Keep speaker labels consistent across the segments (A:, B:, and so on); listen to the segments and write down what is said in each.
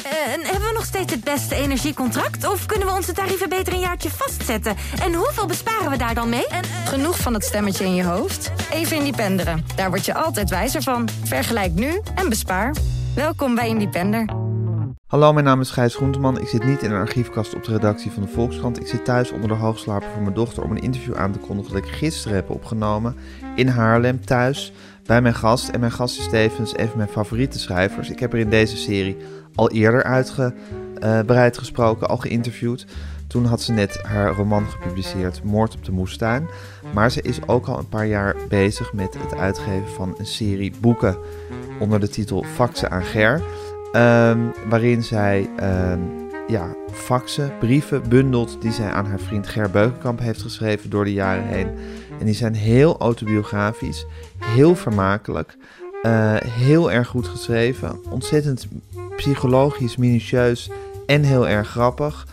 A: En hebben we nog steeds het beste energiecontract? Of kunnen we onze tarieven beter een jaartje vastzetten? En hoeveel besparen we daar dan mee?
B: Genoeg van het stemmetje in je hoofd? Even Independeren. Daar word je altijd wijzer van. Vergelijk nu en bespaar. Welkom bij Independer.
C: Hallo, mijn naam is Gijs Groenteman. Ik zit niet in een archiefkast op de redactie van de Volkskrant. Ik zit thuis onder de hoogslaper van mijn dochter om een interview aan te kondigen dat ik gisteren heb opgenomen in Haarlem thuis bij mijn gast. En mijn gast is tevens een van mijn favoriete schrijvers. Ik heb er in deze serie al eerder uitgebreid gesproken, al geïnterviewd. Toen had ze net haar roman gepubliceerd, Moord op de Moestuin. Maar ze is ook al een paar jaar bezig met het uitgeven van een serie boeken onder de titel Faxen aan Ger. Waarin zij faxen, brieven bundelt die zij aan haar vriend Ger Beukenkamp heeft geschreven door de jaren heen. En die zijn heel autobiografisch, heel vermakelijk, heel erg goed geschreven, ontzettend psychologisch, minutieus en heel erg grappig.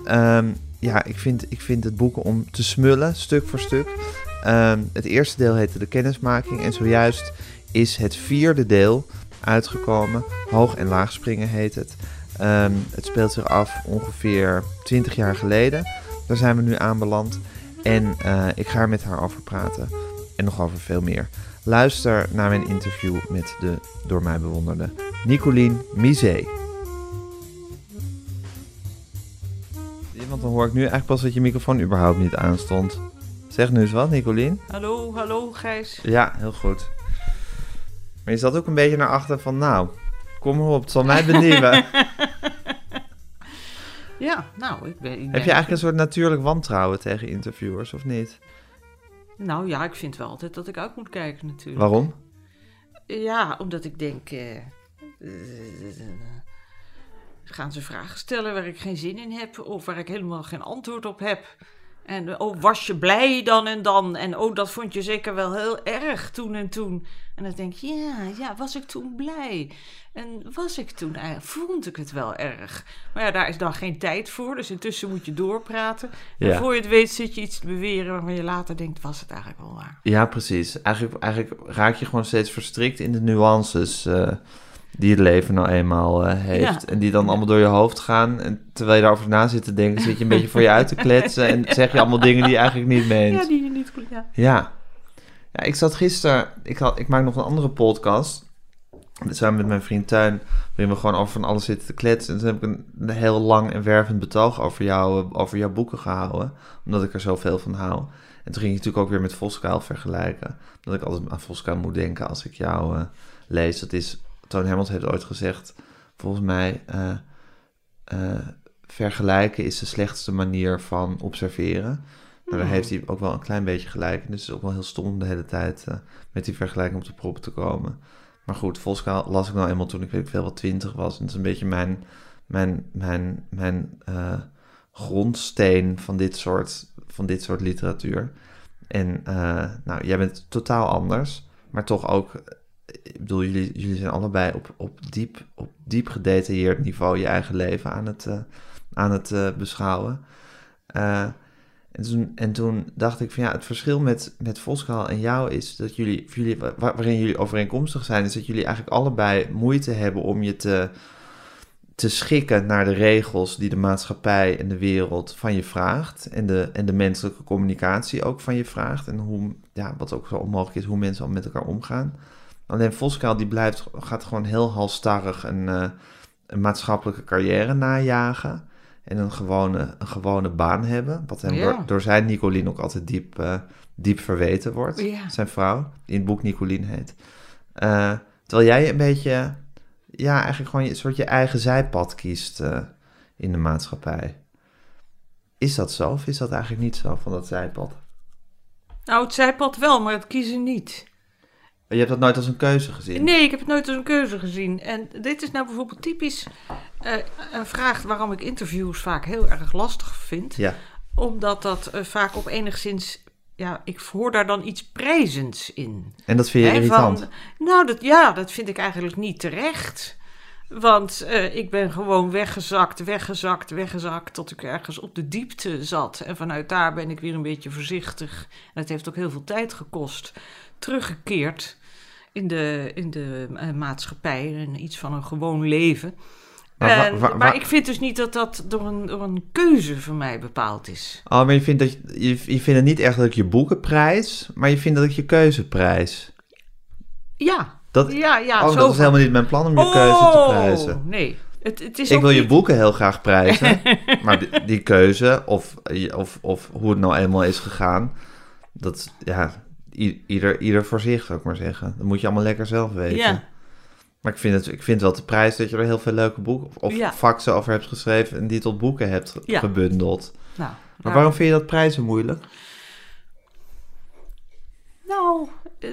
C: Ik vind het boeken om te smullen, stuk voor stuk. Het eerste deel heette De Kennismaking en zojuist is het vierde deel uitgekomen. Hoog en laag springen heet het. Het speelt zich af ongeveer 20 jaar geleden. Daar zijn we nu aanbeland. En ik ga er met haar over praten. En nog over veel meer. Luister naar mijn interview met de door mij bewonderde Nicolien Misé. Want dan hoor ik nu eigenlijk pas dat je microfoon überhaupt niet aanstond. Zeg nu eens wat, Nicolien.
D: Hallo Gijs.
C: Ja, heel goed. Maar je zat ook een beetje naar achter van, nou, kom maar op, het zal mij benieuwen.
D: Ja, nou, ik ben...
C: Heb je eigenlijk een soort natuurlijk wantrouwen tegen interviewers, of niet?
D: Nou ja, ik vind wel altijd dat ik uit moet kijken natuurlijk.
C: Waarom?
D: Ja, omdat ik denk... gaan ze vragen stellen waar ik geen zin in heb of waar ik helemaal geen antwoord op heb. En was je blij dan en dan? En dat vond je zeker wel heel erg toen en toen. En dan denk je, ja, was ik toen blij? En was ik toen eigenlijk, vond ik het wel erg? Maar ja, daar is dan geen tijd voor, dus intussen moet je doorpraten. En voor je het weet zit je iets te beweren waarvan je later denkt, was het eigenlijk wel waar? Ja,
C: precies. Eigenlijk raak je gewoon steeds verstrikt in de nuances die het leven nou eenmaal heeft. Ja. En die dan allemaal door je hoofd gaan. En terwijl je daarover na zit te denken, zit je een beetje voor je uit te kletsen. En zeg je allemaal dingen die je eigenlijk niet meent.
D: Ja, die je niet goed,
C: Ja, ik zat gisteren... Ik maak nog een andere podcast. Samen met mijn vriend Tuin. Waarin we gewoon over van alles zitten te kletsen. En toen heb ik een heel lang en wervend betoog over jouw boeken gehouden. Omdat ik er zoveel van hou. En toen ging je natuurlijk ook weer met Voskuil vergelijken. Omdat ik altijd aan Voskuil moet denken als ik jou lees. Dat is... Toon Hermans heeft ooit gezegd, volgens mij, vergelijken is de slechtste manier van observeren. Maar daar heeft hij ook wel een klein beetje gelijk. En dus het is ook wel heel stom om de hele tijd met die vergelijking op de proppen te komen. Maar goed, Voskuil las ik nou eenmaal toen ik weet ik veel wat 20 was. En dat is een beetje mijn grondsteen van dit soort literatuur. En jij bent totaal anders, maar toch ook... Ik bedoel, jullie zijn allebei op diep gedetailleerd niveau je eigen leven aan het beschouwen. En toen dacht ik van ja, het verschil met Voskuil en jou is dat jullie waarin jullie overeenkomstig zijn, is dat jullie eigenlijk allebei moeite hebben om je te schikken naar de regels die de maatschappij en de wereld van je vraagt. En de menselijke communicatie ook van je vraagt. En wat ook zo onmogelijk is, hoe mensen al met elkaar omgaan. Alleen Voskuil die gaat gewoon heel halstarrig een maatschappelijke carrière najagen. En een gewone baan hebben. Wat hem door zijn Nicolien ook altijd diep verweten wordt. Ja. Zijn vrouw, die in het boek Nicolien heet. Terwijl jij een beetje, eigenlijk gewoon een soort je eigen zijpad kiest in de maatschappij. Is dat zo of is dat eigenlijk niet zo van dat zijpad?
D: Nou, het zijpad wel, maar het kiezen niet.
C: Je hebt dat nooit als een keuze gezien?
D: Nee, ik heb het nooit als een keuze gezien. En dit is nou bijvoorbeeld typisch een vraag waarom ik interviews vaak heel erg lastig vind. Ja. Omdat dat vaak op enigszins... Ja, ik hoor daar dan iets prijzends in.
C: En dat vind je irritant?
D: Dat vind ik eigenlijk niet terecht. Want ik ben gewoon weggezakt tot ik ergens op de diepte zat. En vanuit daar ben ik weer een beetje voorzichtig. En het heeft ook heel veel tijd gekost. Teruggekeerd in de maatschappij en iets van een gewoon leven. Maar ik vind dus niet dat dat door een keuze van mij bepaald is.
C: Oh, maar je vindt het niet echt dat ik je boeken prijs, maar je vindt dat ik je keuze prijs.
D: Ja.
C: Dat is helemaal niet mijn plan om je keuze te prijzen.
D: Nee. Het is
C: ik wil
D: niet...
C: je boeken heel graag prijzen, maar die keuze, of hoe het nou eenmaal is gegaan, dat, ja, ieder voor zich, zou ik maar zeggen. Dat moet je allemaal lekker zelf weten.
D: Ja.
C: Maar ik vind wel de prijs dat je er heel veel leuke boeken of faxen over hebt geschreven en die tot boeken hebt gebundeld.
D: Nou,
C: maar waarom vind je dat prijzen moeilijk?
D: Nou,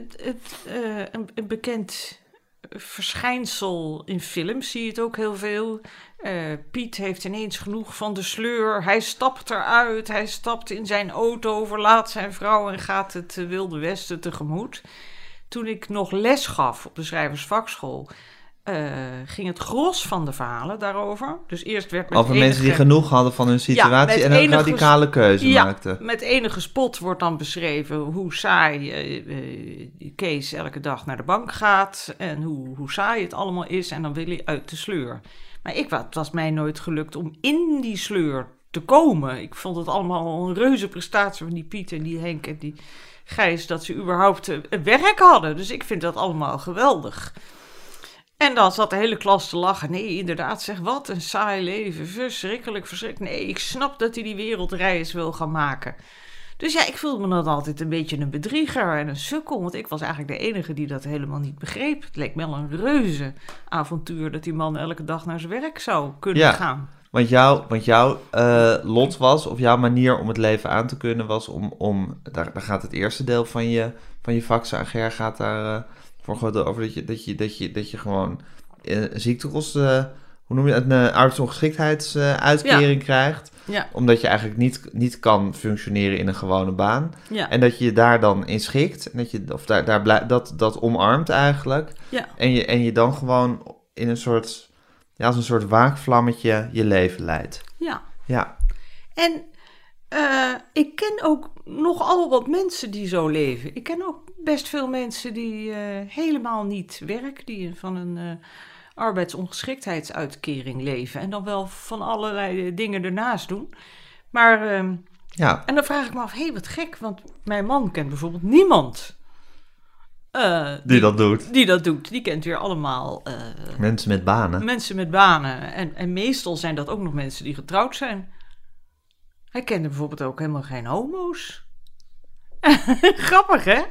D: een bekend verschijnsel in films zie je het ook heel veel. Piet heeft ineens genoeg van de sleur. Hij stapt eruit. Hij stapt in zijn auto, verlaat zijn vrouw en gaat het Wilde Westen tegemoet. Toen ik nog les gaf op de schrijversvakschool, ging het gros van de verhalen daarover. Dus eerst werd
C: over mensen die genoeg hadden van hun situatie en een radicale keuze maakten.
D: Met enige spot wordt dan beschreven hoe saai Kees elke dag naar de bank gaat en hoe saai het allemaal is en dan wil hij uit de sleur. Maar het was mij nooit gelukt om in die sleur te komen. Ik vond het allemaal een reuze prestatie van die Piet en die Henk en die Gijs, dat ze überhaupt werk hadden. Dus ik vind dat allemaal geweldig. En dan zat de hele klas te lachen. Nee, inderdaad, zeg wat een saai leven. Verschrikkelijk. Nee, ik snap dat hij die wereldreis wil gaan maken. Dus ja, ik voelde me dan altijd een beetje een bedrieger en een sukkel. Want ik was eigenlijk de enige die dat helemaal niet begreep. Het leek me wel een reuze avontuur dat die man elke dag naar zijn werk zou kunnen gaan.
C: Want jouw lot was, of jouw manier om het leven aan te kunnen was om daar gaat het eerste deel van je vakse ager gaat daar voor over dat je gewoon ziektekosten, hoe noem je het, een arbeidsongeschiktheidsuitkering krijgt.
D: Ja.
C: Omdat je eigenlijk niet kan functioneren in een gewone baan.
D: Ja.
C: En dat je je daar dan in schikt. En dat omarmt eigenlijk.
D: Ja.
C: En je dan gewoon in een soort, als een soort waakvlammetje je leven leidt. Ja.
D: En ik ken ook nogal wat mensen die zo leven. Ik ken ook best veel mensen die helemaal niet werken, die van een arbeidsongeschiktheidsuitkering leven en dan wel van allerlei dingen ernaast doen. Maar, en dan vraag ik me af, wat gek, want mijn man kent bijvoorbeeld niemand
C: die dat doet.
D: Die kent weer allemaal
C: mensen met banen.
D: Mensen met banen. En meestal zijn dat ook nog mensen die getrouwd zijn. Hij kende bijvoorbeeld ook helemaal geen homo's. Grappig, hè?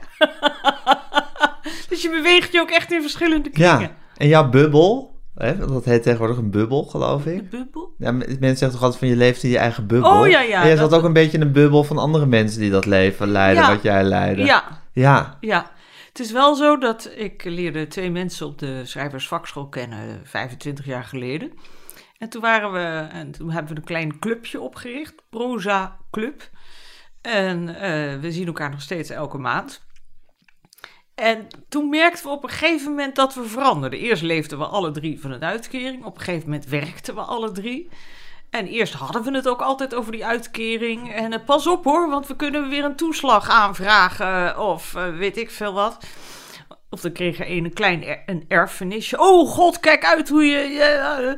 D: Dus je beweegt je ook echt in verschillende kringen.
C: Ja, en jouw bubbel, dat heet tegenwoordig een bubbel, geloof ik.
D: Een bubbel?
C: Ja, mensen zeggen toch altijd van je leeft in je eigen bubbel.
D: Oh, ja.
C: En jij zat ook een beetje in een bubbel van andere mensen die dat leven leiden, wat jij leidde. Ja.
D: Het is wel zo dat ik leerde 2 mensen op de schrijversvakschool kennen 25 jaar geleden. En toen hebben we een klein clubje opgericht, Proza Club. En we zien elkaar nog steeds elke maand. En toen merkten we op een gegeven moment dat we veranderden. Eerst leefden we alle 3 van een uitkering. Op een gegeven moment werkten we alle 3. En eerst hadden we het ook altijd over die uitkering. En pas op hoor, want we kunnen weer een toeslag aanvragen of weet ik veel wat. Of dan kreeg er een klein een erfenisje. Oh god, kijk uit hoe je...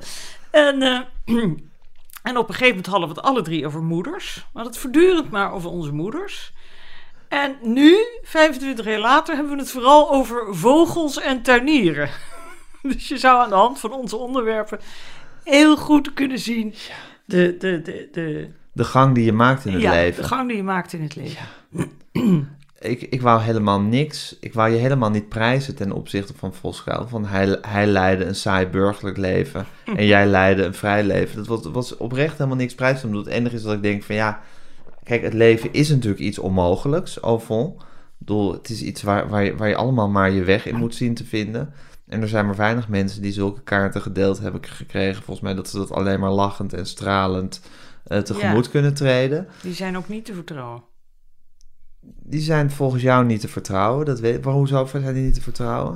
D: En op een gegeven moment hadden we het alle 3 over moeders. We hadden het voortdurend maar over onze moeders. En nu, 25 jaar later, hebben we het vooral over vogels en tuinieren. Dus je zou aan de hand van onze onderwerpen heel goed kunnen zien de
C: gang die je maakt in het leven.
D: De gang die je maakt in het leven.
C: Ja. Ik wou helemaal niks. Ik wou je helemaal niet prijzen ten opzichte van Voskuil. Van hij leidde een saai burgerlijk leven en jij leidde een vrij leven. Dat was oprecht helemaal niks prijs. Het enige is dat ik denk van kijk, het leven is natuurlijk iets onmogelijks, au fond. Ik bedoel, het is iets waar je allemaal maar je weg in moet zien te vinden. En er zijn maar weinig mensen die zulke kaarten gedeeld hebben gekregen. Volgens mij dat ze dat alleen maar lachend en stralend tegemoet kunnen treden.
D: Die zijn ook niet te vertrouwen.
C: Die zijn volgens jou niet te vertrouwen. Hoezo zijn die niet te vertrouwen?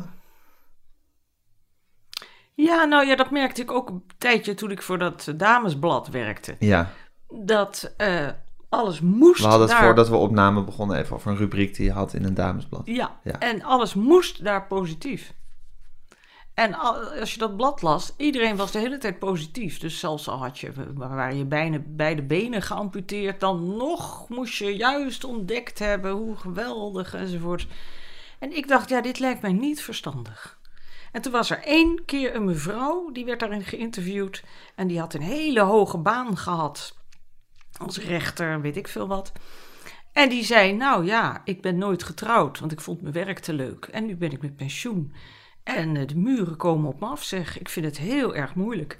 D: Ja, dat merkte ik ook een tijdje toen ik voor dat damesblad werkte.
C: Ja.
D: Dat alles moest.
C: We hadden het voordat we opnamen begonnen even over een rubriek die je had in een damesblad.
D: Ja. En alles moest daar positief. En als je dat blad las, iedereen was de hele tijd positief. Dus zelfs al waren je beide benen geamputeerd, dan nog moest je juist ontdekt hebben hoe geweldig enzovoort. En ik dacht, dit lijkt mij niet verstandig. En toen was er 1 keer een mevrouw, die werd daarin geïnterviewd. En die had een hele hoge baan gehad. Als rechter, weet ik veel wat. En die zei, ik ben nooit getrouwd, want ik vond mijn werk te leuk. En nu ben ik met pensioen. En de muren komen op me af, zeg. Ik vind het heel erg moeilijk.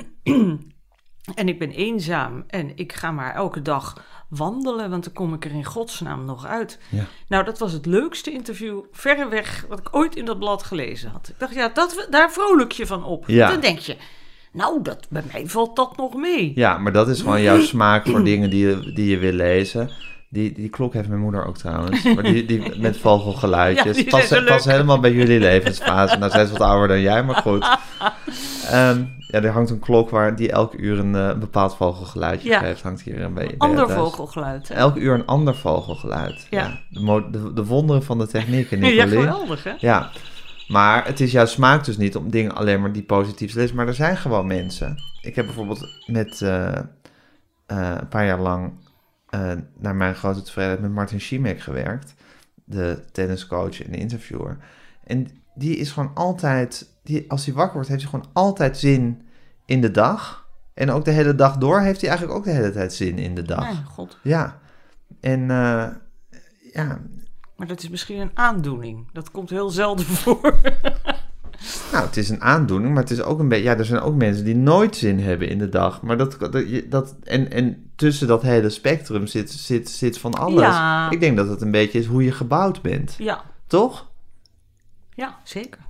D: En ik ben eenzaam. En ik ga maar elke dag wandelen, want dan kom ik er in godsnaam nog uit.
C: Ja.
D: Nou, dat was het leukste interview, verreweg, wat ik ooit in dat blad gelezen had. Ik dacht, daar vrolijk je van op.
C: Ja.
D: Dan denk je, bij mij valt dat nog mee.
C: Ja, maar dat is gewoon jouw smaak voor dingen die je wil lezen. Die klok heeft mijn moeder ook trouwens. Maar die met vogelgeluidjes.
D: Ja, die zijn zo
C: Past
D: leuk.
C: helemaal bij jullie levensfase. Nou, zij is wat ouder dan jij, maar goed. Er hangt een klok die elk uur een bepaald vogelgeluidje geeft. Hangt hier bij
D: Ander
C: thuis.
D: vogelgeluid. Hè?
C: Elk uur een ander vogelgeluid.
D: Ja.
C: De wonderen van de techniek,
D: Ja,
C: Nicolien.
D: geweldig, hè?
C: Ja, maar het is jouw smaak dus niet om dingen alleen maar die positief te lezen. Maar er zijn gewoon mensen. Ik heb bijvoorbeeld met een paar jaar lang naar mijn grote tevredenheid met Martin Schimek gewerkt. De tenniscoach en de interviewer. En die is gewoon altijd, als hij wakker wordt, heeft hij gewoon altijd zin in de dag. En ook de hele dag door heeft hij eigenlijk ook de hele tijd zin in de dag.
D: Mijn god.
C: Ja. En ja.
D: Maar dat is misschien een aandoening. Dat komt heel zelden voor.
C: Nou, het is een aandoening, maar het is ook een beetje... Ja, er zijn ook mensen die nooit zin hebben in de dag. Maar en tussen dat hele spectrum zit van alles.
D: Ja.
C: Ik denk dat het een beetje is hoe je gebouwd bent.
D: Ja.
C: Toch?
D: Ja, zeker.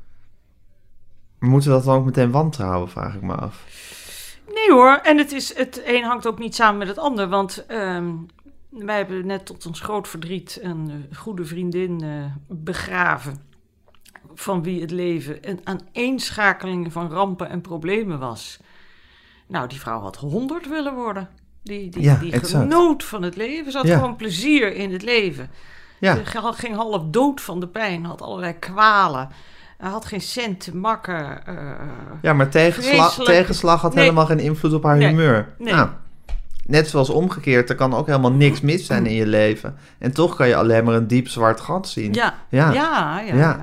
C: Maar moeten we dat dan ook meteen wantrouwen, vraag ik me af.
D: Nee hoor, en het een hangt ook niet samen met het ander. Want wij hebben net tot ons groot verdriet een goede vriendin begraven. Van wie het leven een aaneenschakeling van rampen en problemen was. Nou, die vrouw had 100 willen worden. Die genoot van het leven. Ze had gewoon plezier in het leven.
C: Ja.
D: Ze ging half dood van de pijn. Had allerlei kwalen. Had geen cent te makken.
C: Ja, maar tegenslag had helemaal geen invloed op haar humeur.
D: Nee.
C: Nou, net zoals omgekeerd, er kan ook helemaal niks mis zijn in je leven. En toch kan je alleen maar een diep zwart gat zien.
D: Ja.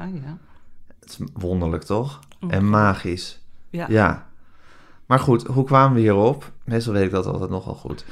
C: Het is wonderlijk, toch? En magisch.
D: Ja.
C: Maar goed, hoe kwamen we hierop? Meestal weet ik dat altijd nogal goed.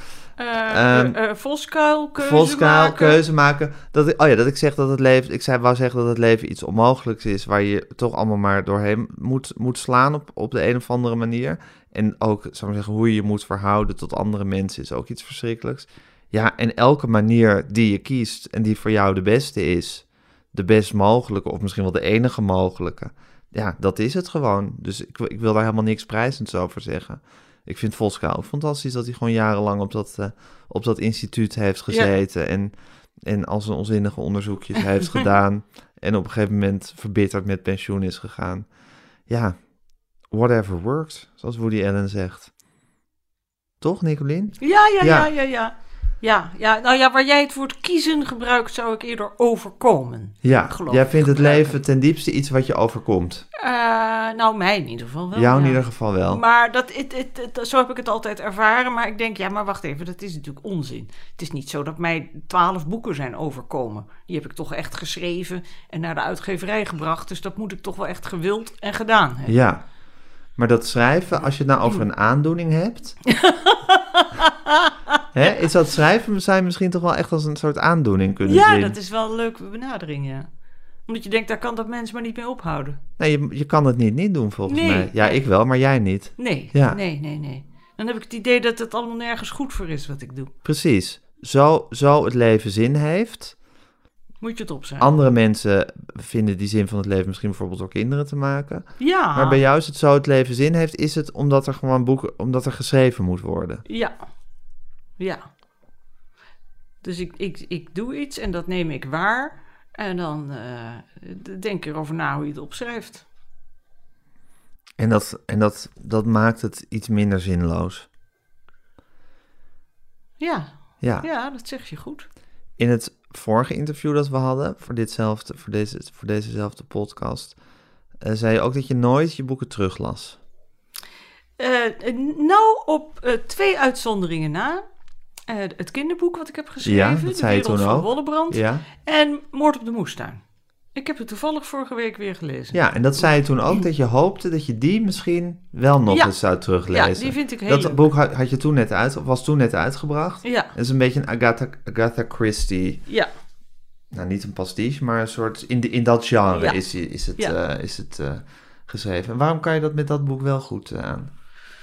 D: Voskuil,
C: keuze maken. Dat ik zeg dat het leven... Ik wou zeggen dat het leven iets onmogelijks is... waar je toch allemaal maar doorheen moet slaan op de een of andere manier. En ook, zou ik maar zeggen, hoe je je moet verhouden tot andere mensen... is ook iets verschrikkelijks. Ja, en elke manier die je kiest... en die voor jou de beste is... de best mogelijke of misschien wel de enige mogelijke... ja, dat is het gewoon. Dus ik wil daar helemaal niks prijzends over zeggen... Ik vind Voskuil fantastisch dat hij gewoon jarenlang op dat instituut heeft gezeten. En al zijn onzinnige onderzoekjes heeft gedaan. En op een gegeven moment verbitterd met pensioen is gegaan. Ja, whatever works, zoals Woody Allen zegt. Toch, Nicolien?
D: Ja. Nou ja, waar jij het woord kiezen gebruikt, zou ik eerder overkomen.
C: Ja, jij vindt het leven ten diepste iets wat je overkomt.
D: Nou, mij in ieder geval wel.
C: Jou in ieder geval wel.
D: Maar zo heb ik het altijd ervaren. Maar ik denk, maar wacht even, dat is natuurlijk onzin. Het is niet zo dat mij 12 boeken zijn overkomen. Die heb ik toch echt geschreven en naar de uitgeverij gebracht. Dus dat moet ik toch wel echt gewild en gedaan hebben.
C: Ja, maar dat schrijven, als je het nou over een aandoening hebt... is dat schrijven zou je misschien toch wel echt als een soort aandoening kunnen zien?
D: Ja, dat is wel een leuke benadering, ja. Omdat je denkt, daar kan dat mens maar niet mee ophouden.
C: Nee, je kan het niet doen volgens mij. Ja, ik wel, maar jij niet.
D: Nee. Dan heb ik het idee dat het allemaal nergens goed voor is wat ik doe.
C: Precies. Zo het leven zin heeft...
D: Moet je het opzeggen.
C: Andere mensen vinden die zin van het leven misschien bijvoorbeeld door kinderen te maken.
D: Ja.
C: Maar bij jou is het zo het leven zin heeft, is het omdat er gewoon omdat er geschreven moet worden.
D: Ja. Dus ik doe iets en dat neem ik waar. En dan denk ik erover na hoe je het opschrijft.
C: En dat maakt het iets minder zinloos.
D: Ja, dat zeg je goed.
C: In het vorige interview dat we hadden, voor dezezelfde podcast, zei je ook dat je nooit je boeken teruglas.
D: Nou, op 2 uitzonderingen na. Het kinderboek wat ik heb geschreven.
C: Ja, dat zei je
D: De Wereld
C: toen
D: van
C: ook.
D: Wollebrand.
C: Ja.
D: En Moord op de Moestuin. Ik heb het toevallig vorige week weer gelezen.
C: Ja, en dat zei je toen ook, dat je hoopte dat je die misschien wel nog eens zou teruglezen.
D: Ja, die vind ik heel leuk.
C: Dat boek had je toen net was toen net uitgebracht.
D: Ja.
C: Het is een beetje een Agatha Christie.
D: Ja.
C: Nou, niet een pastiche, maar een soort... In dat genre
D: Ja.
C: is het geschreven. En waarom kan je dat met dat boek wel goed aan?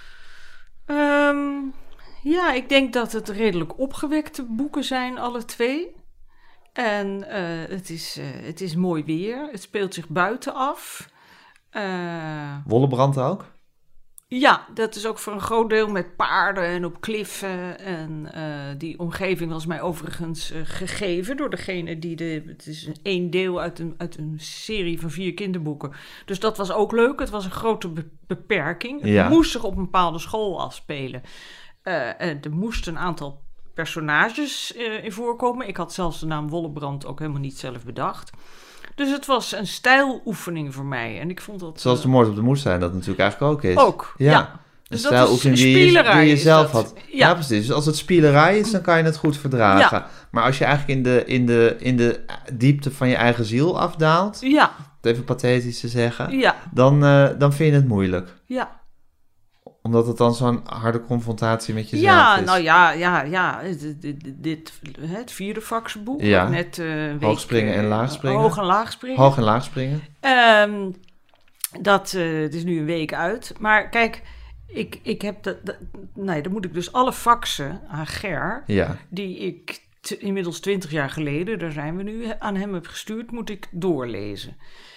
D: Ja, ik denk dat het redelijk opgewekte boeken zijn, alle 2. En het is mooi weer. Het speelt zich buiten af.
C: Wollebrand ook?
D: Ja, dat is ook voor een groot deel met paarden en op kliffen. En die omgeving was mij overigens gegeven door degene die het is één deel uit een serie van 4 kinderboeken. Dus dat was ook leuk. Het was een grote beperking.
C: Ja.
D: Het moest zich op een bepaalde school afspelen. En er moesten een aantal personages in voorkomen. Ik had zelfs de naam Wollebrand ook helemaal niet zelf bedacht. Dus het was een stijloefening voor mij. En ik vond dat...
C: Zoals de Moord op de Moestuin dat natuurlijk eigenlijk ook is.
D: Ook, ja.
C: Een
D: Dus dat
C: stijloefening
D: is
C: die
D: spielerij,
C: je
D: is
C: zelf
D: dat.
C: had.
D: Ja.
C: Ja, precies. Dus als het spielerij is, dan kan je het goed verdragen.
D: Ja.
C: Maar als je eigenlijk in de diepte van je eigen ziel afdaalt,
D: Ja,
C: het even pathetisch te zeggen,
D: ja,
C: dan vind je het moeilijk.
D: ja.
C: Omdat het dan zo'n harde confrontatie met jezelf
D: Ja,
C: is.
D: nou ja. Het 4e vaksenboek.
C: Ja.
D: Net
C: Hoogspringen en laagspringen.
D: Hoog en laagspringen.
C: Hoog en laag springen.
D: Het is nu een week uit. Maar kijk, ik heb dan moet ik dus alle faxen aan Ger,
C: Ja.
D: die ik inmiddels 20 jaar geleden, daar zijn we nu, aan hem heb gestuurd, moet ik doorlezen.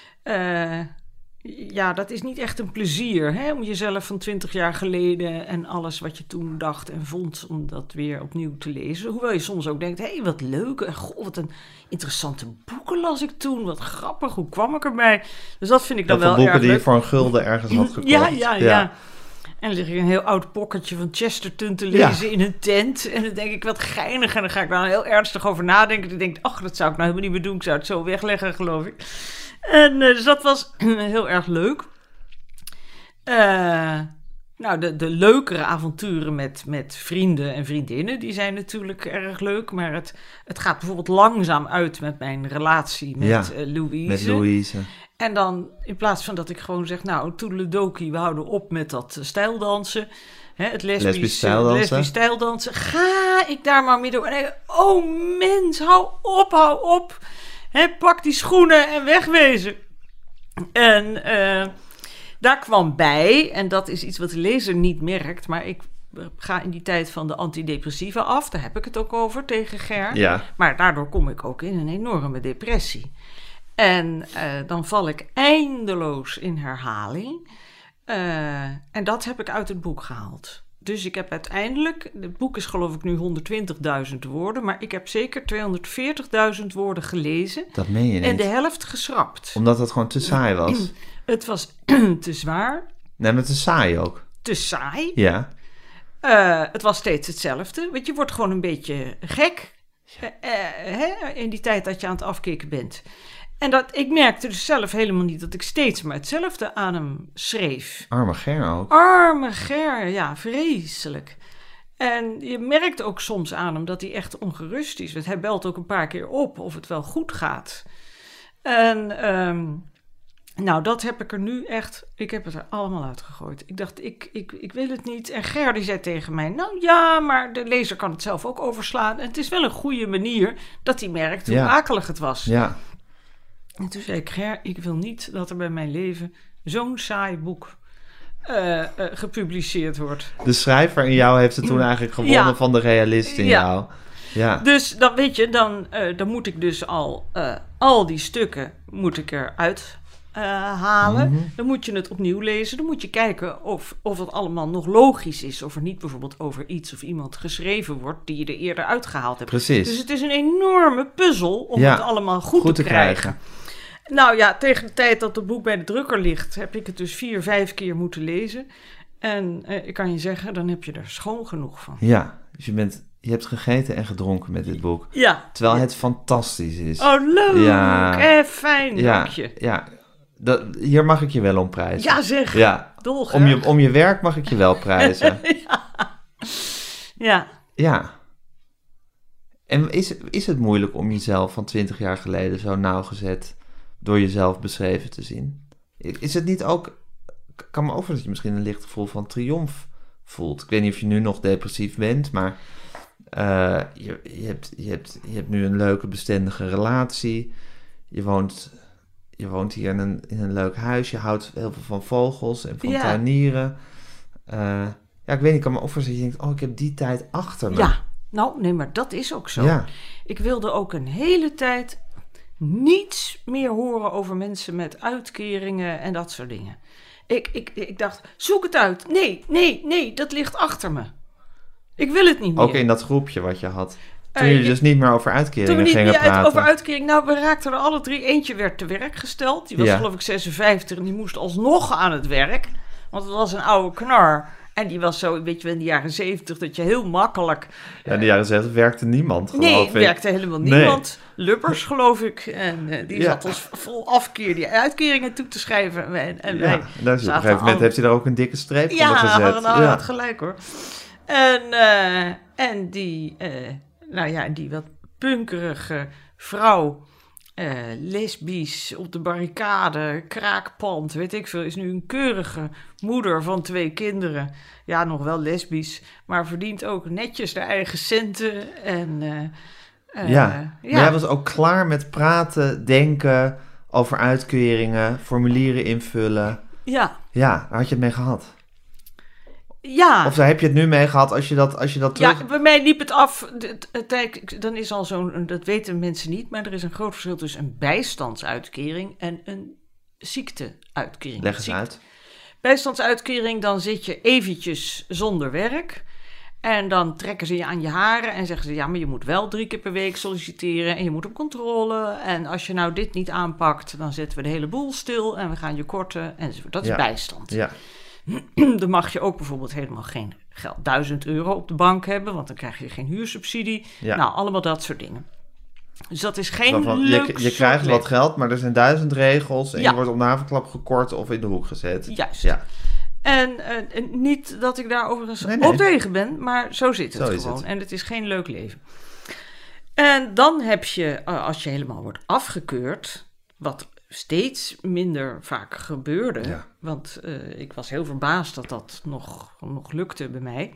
D: Ja, dat is niet echt een plezier, hè? Om jezelf van 20 jaar geleden en alles wat je toen dacht en vond, om dat weer opnieuw te lezen. Hoewel je soms ook denkt, hé, wat leuk, en goh, wat een interessante boeken las ik toen, wat grappig, hoe kwam ik erbij? Dus dat vind ik dan
C: Dat
D: wel
C: van boeken
D: erg
C: die je
D: leuk.
C: voor een gulden ergens had gekocht.
D: Ja. En dan lig ik een heel oud pocketje van Chesterton te lezen in een tent. En dan denk ik, wat geinig. En dan ga ik daar heel ernstig over nadenken. Dan denk ik, ach, dat zou ik nou helemaal niet meer doen. Ik zou het zo wegleggen, geloof ik. En dus dat was heel erg leuk. De leukere avonturen met vrienden en vriendinnen, die zijn natuurlijk erg leuk. Maar het gaat bijvoorbeeld langzaam uit met mijn relatie met Louise.
C: Met Louise.
D: En dan, in plaats van dat ik gewoon zeg, nou, toedeledokie, we houden op met dat stijldansen. Hè, het lesbisch stijldansen. Ga ik daar maar mee door. En denk, oh mens, hou op. Hè, pak die schoenen en wegwezen. En daar kwam bij, en dat is iets wat de lezer niet merkt, maar ik ga in die tijd van de antidepressiva af. Daar heb ik het ook over tegen Ger.
C: Ja.
D: Maar daardoor kom ik ook in een enorme depressie. En dan val ik eindeloos in herhaling. En dat heb ik uit het boek gehaald. Dus ik heb uiteindelijk, het boek is geloof ik nu 120.000 woorden, maar ik heb zeker 240.000 woorden gelezen.
C: Dat meen je niet.
D: En de helft geschrapt.
C: Omdat het gewoon te saai was.
D: Het was te zwaar,
C: Nee, maar te saai ook.
D: te saai.
C: Ja.
D: Het was steeds hetzelfde, want je wordt gewoon een beetje gek in die tijd dat je aan het afkicken bent. En ik merkte dus zelf helemaal niet dat ik steeds maar hetzelfde aan hem schreef.
C: Arme Ger ook.
D: Arme Ger, ja, vreselijk. En je merkt ook soms aan hem dat hij echt ongerust is. Want hij belt ook een paar keer op of het wel goed gaat. En dat heb ik er nu echt... Ik heb het er allemaal uitgegooid. Ik dacht, ik wil het niet. En Ger die zei tegen mij, nou ja, maar de lezer kan het zelf ook overslaan. En het is wel een goede manier dat hij merkt hoe akelig het was.
C: Ja.
D: En toen zei ik, Ger, ik wil niet dat er bij mijn leven zo'n saai boek gepubliceerd wordt.
C: De schrijver in jou heeft het toen eigenlijk gewonnen van de realist in jou. Ja.
D: Dus dan weet je, dan moet ik dus al die stukken moet ik eruit halen. Mm-hmm. Dan moet je het opnieuw lezen. Dan moet je kijken of het allemaal nog logisch is. Of er niet bijvoorbeeld over iets of iemand geschreven wordt die je er eerder uitgehaald hebt.
C: Precies.
D: Dus het is een enorme puzzel om het allemaal goed te krijgen. Nou ja, tegen de tijd dat het boek bij de drukker ligt, heb ik het dus 4-5 keer moeten lezen. En ik kan je zeggen, dan heb je er schoon genoeg van.
C: Ja, dus je hebt gegeten en gedronken met dit boek.
D: Ja.
C: Terwijl het fantastisch is.
D: Oh, leuk. Ja. Fijn, dank je.
C: Ja, Hier mag ik je wel om prijzen.
D: Ja, zeg.
C: Ja.
D: Dolgraag.
C: Om je werk mag ik je wel prijzen.
D: Ja.
C: Ja. En is het moeilijk om jezelf van 20 jaar geleden zo nauwgezet door jezelf beschreven te zien? Is het niet ook... Ik kan me ook dat je misschien een licht gevoel van triomf voelt. Ik weet niet of je nu nog depressief bent, maar je hebt nu een leuke bestendige relatie. Je woont hier in een leuk huis. Je houdt heel veel van vogels en van tuinieren. Ik weet niet, ik kan me ook voorstellen dat je denkt, ik heb die tijd achter me.
D: Ja, nou, nee, maar dat is ook zo.
C: Ja.
D: Ik wilde ook een hele tijd niets meer horen over mensen met uitkeringen en dat soort dingen. Ik dacht, zoek het uit. Nee, dat ligt achter me. Ik wil het niet meer.
C: Ook in dat groepje wat je had. Toen jullie dus niet meer over uitkeringen
D: toen we
C: gingen
D: niet meer
C: praten.
D: over uitkering. Nou, we raakten er alle 3. Eentje werd te werk gesteld. Die was geloof ik 56 en die moest alsnog aan het werk. Want het was een oude knar. En die was zo, weet je wel, in de jaren 70 dat je heel makkelijk...
C: Ja, in de jaren 70 werkte niemand, geloof ik.
D: Nee, werkte helemaal niemand. Lubbers, geloof ik. En die zat ons vol afkeer die uitkeringen toe te schrijven. En wij
C: op een gegeven moment heeft hij daar ook een dikke streep onder gezet.
D: Ja, hij had gelijk hoor. En die wat punkerige vrouw... lesbisch, op de barricade, kraakpand, weet ik veel, is nu een keurige moeder van 2 kinderen. Ja, nog wel lesbisch, maar verdient ook netjes de eigen centen. Maar jij was ook klaar met praten, denken over uitkeringen, formulieren invullen. Ja. Ja, daar had je het mee gehad. Ja. Of daar heb je het nu mee gehad als je dat terug... Ja, bij mij liep het af. Dan is al zo'n... Dat weten mensen niet, maar er is een groot verschil tussen een bijstandsuitkering en een ziekteuitkering.
C: Leg eens uit.
D: Bijstandsuitkering, dan zit je eventjes zonder werk. En dan trekken ze je aan je haren en zeggen ze... Ja, maar je moet wel 3 keer per week solliciteren en je moet op controle. En als je nou dit niet aanpakt, dan zetten we de hele boel stil en we gaan je korten. Enzovoort. Dat is bijstand.
C: Ja.
D: Dan mag je ook bijvoorbeeld helemaal geen geld, €1000 op de bank hebben, want dan krijg je geen huursubsidie. Ja. Nou, allemaal dat soort dingen. Dus dat is geen leuk
C: je krijgt wat geld, maar er zijn 1000 regels en je wordt op de havenklap gekort of in de hoek gezet.
D: Juist. Ja. En niet dat ik daar overigens op tegen ben, maar zo zit het gewoon. En het is geen leuk leven. En dan heb je, als je helemaal wordt afgekeurd, wat steeds minder vaak gebeurde. Ja. Want ik was heel verbaasd dat dat nog lukte bij mij.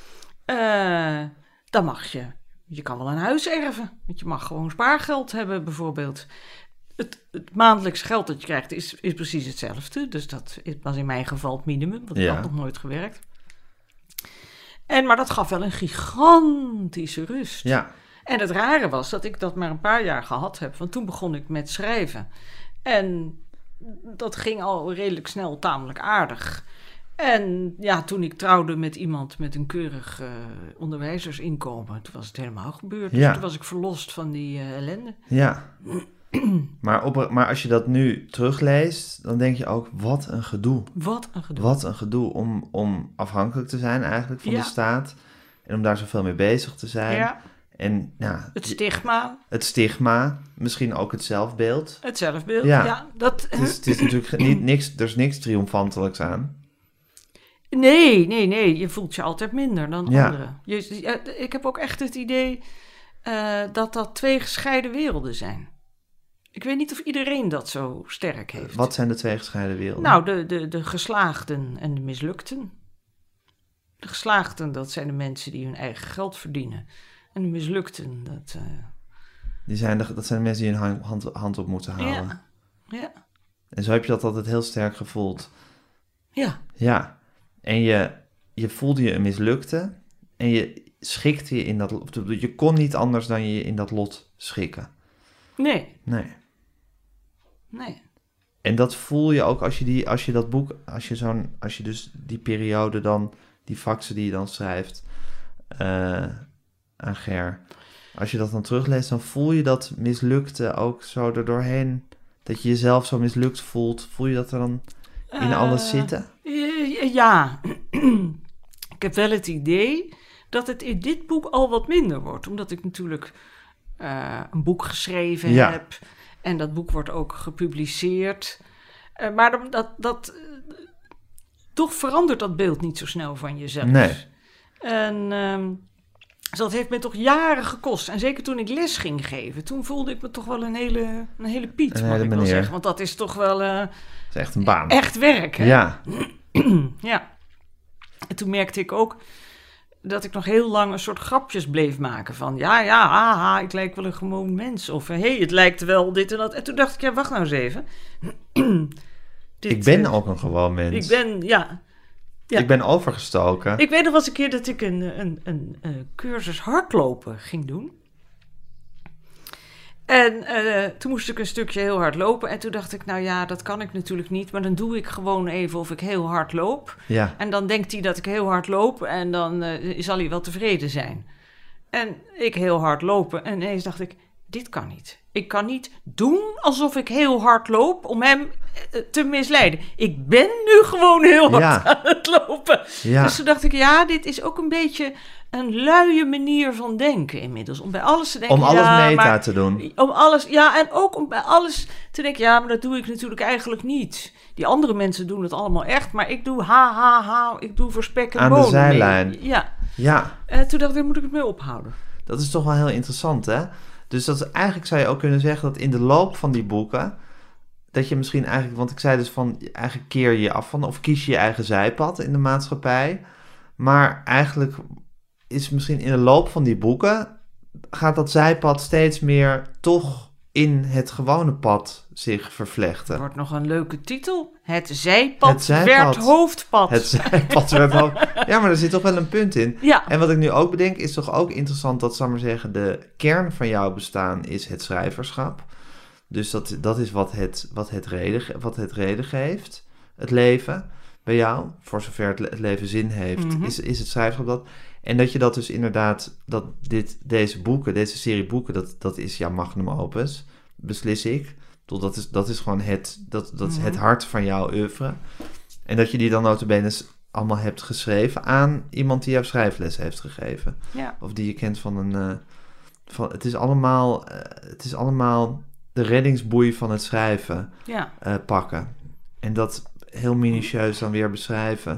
D: Dan mag je kan wel een huis erven. Want je mag gewoon spaargeld hebben bijvoorbeeld. Het maandelijks geld dat je krijgt is precies hetzelfde. Dus dat was in mijn geval het minimum. Want ik had nog nooit gewerkt. Maar dat gaf wel een gigantische rust. Ja. En het rare was dat ik dat maar een paar jaar gehad heb. Want toen begon ik met schrijven. En dat ging al redelijk snel tamelijk aardig. En ja, toen ik trouwde met iemand met een keurig onderwijzersinkomen, toen was het helemaal gebeurd. Ja. Dus toen was ik verlost van die ellende. Ja.
C: Maar als je dat nu terugleest, dan denk je ook, wat een gedoe.
D: Wat een gedoe.
C: Wat een gedoe om afhankelijk te zijn eigenlijk van de staat. En om daar zoveel mee bezig te zijn. Ja. En, ja,
D: het
C: stigma, misschien ook het zelfbeeld.
D: Het zelfbeeld, ja.
C: Het is natuurlijk niks, er is niks triomfantelijks aan.
D: Nee, je voelt je altijd minder dan anderen. Ik heb ook echt het idee dat 2 gescheiden werelden zijn. Ik weet niet of iedereen dat zo sterk heeft.
C: Wat zijn de 2 gescheiden werelden?
D: Nou, de geslaagden en de mislukten. De geslaagden, dat zijn de mensen die hun eigen geld verdienen. En de mislukten, dat zijn de mensen die hun hand op moeten houden. Ja. En zo heb je dat altijd heel sterk gevoeld. Ja. Ja. En je voelde je een mislukte en je schikte je in dat lot. Je kon niet anders dan je in dat lot schikken. Nee. En dat voel je ook als je dat boek, als je dus die periode dan, die faxen die je dan schrijft aan Ger. Als je dat dan terugleest, dan voel je dat mislukte ook zo erdoorheen. Dat je jezelf zo mislukt voelt. Voel je dat er dan in alles zitten? Ja. Ik heb wel het idee dat het in dit boek al wat minder wordt. Omdat ik natuurlijk een boek geschreven heb. En dat boek wordt ook gepubliceerd. Maar toch verandert dat beeld niet zo snel van jezelf.
C: Nee.
D: En dus dat heeft me toch jaren gekost. En zeker toen ik les ging geven, toen voelde ik me toch wel een hele Piet, mag ik wel zeggen. Want dat is toch wel...
C: dat is echt een baan.
D: Echt werk, hè?
C: Ja.
D: Ja. En toen merkte ik ook dat ik nog heel lang een soort grapjes bleef maken van... haha, ik lijk wel een gewoon mens. Of het lijkt wel dit en dat. En toen dacht ik, wacht nou eens even.
C: Ik ben ook een gewoon mens.
D: Ik ben, ja.
C: Ik ben overgestoken.
D: Ik weet nog wel eens een keer dat ik een cursus hardlopen ging doen. En toen moest ik een stukje heel hard lopen. En toen dacht ik, dat kan ik natuurlijk niet. Maar dan doe ik gewoon even of ik heel hard loop.
C: Ja.
D: En dan denkt hij dat ik heel hard loop. En dan zal hij wel tevreden zijn. En ik heel hard lopen. En ineens dacht ik, dit kan niet. Ik kan niet doen alsof ik heel hard loop om hem te misleiden. Ik ben nu gewoon heel hard aan het lopen. Ja. Dus toen dacht ik, dit is ook een beetje een luie manier van denken inmiddels. Om bij alles te denken...
C: Om alles meta te doen.
D: Om alles, en ook om bij alles te denken... maar dat doe ik natuurlijk eigenlijk niet. Die andere mensen doen het allemaal echt, maar ik doe ik doe voor spek en bonen.
C: Aan de zijlijn.
D: Ja. En toen dacht ik, daar moet ik het mee ophouden.
C: Dat is toch wel heel interessant, hè? Dus eigenlijk zou je ook kunnen zeggen dat in de loop van die boeken... dat je misschien eigenlijk... want ik zei dus van... eigenlijk keer je af van... of kies je je eigen zijpad in de maatschappij. Maar eigenlijk is misschien in de loop van die boeken... gaat dat zijpad steeds meer toch in het gewone pad zich vervlechten.
D: Het wordt nog een leuke titel. Het zijpad werd hoofdpad.
C: Het zijpad werd hoofdpad. Ja, maar er zit toch wel een punt in.
D: Ja.
C: En wat ik nu ook bedenk, is toch ook interessant dat, zal ik maar zeggen, de kern van jouw bestaan is het schrijverschap. Dus dat is wat het reden geeft, het leven bij jou. Voor zover het leven zin heeft, is het schrijverschap dat. En dat je dat dus inderdaad, deze serie boeken, dat is jouw magnum opus, beslis ik. Dat is gewoon het hart van jouw oeuvre. En dat je die dan nota bene allemaal hebt geschreven aan iemand die jouw schrijfles heeft gegeven.
D: Ja.
C: Of die je kent van een... het is allemaal de reddingsboei van het schrijven pakken. En dat heel minutieus dan weer beschrijven.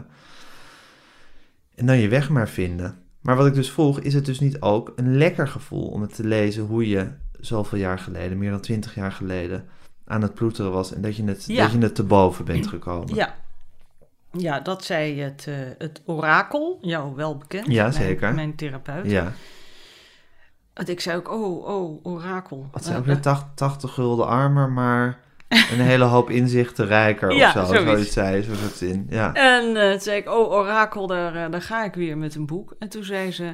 C: En dan je weg maar vinden. Maar wat ik dus vroeg, is het dus niet ook een lekker gevoel om het te lezen hoe je zoveel jaar geleden, meer dan 20 jaar geleden, aan het ploeteren was en dat je het te boven bent gekomen.
D: Ja, dat zei het orakel, jou wel bekend.
C: Ja, zeker.
D: Mijn therapeut.
C: Ja.
D: Want ik zei ook, orakel.
C: Wat zei ook weer 80 gulden armer, maar een hele hoop inzichten rijker of zo. Zoiets zei ze, zo'n zin. Ja.
D: En toen zei ik, orakel, daar ga ik weer met een boek. En toen zei ze,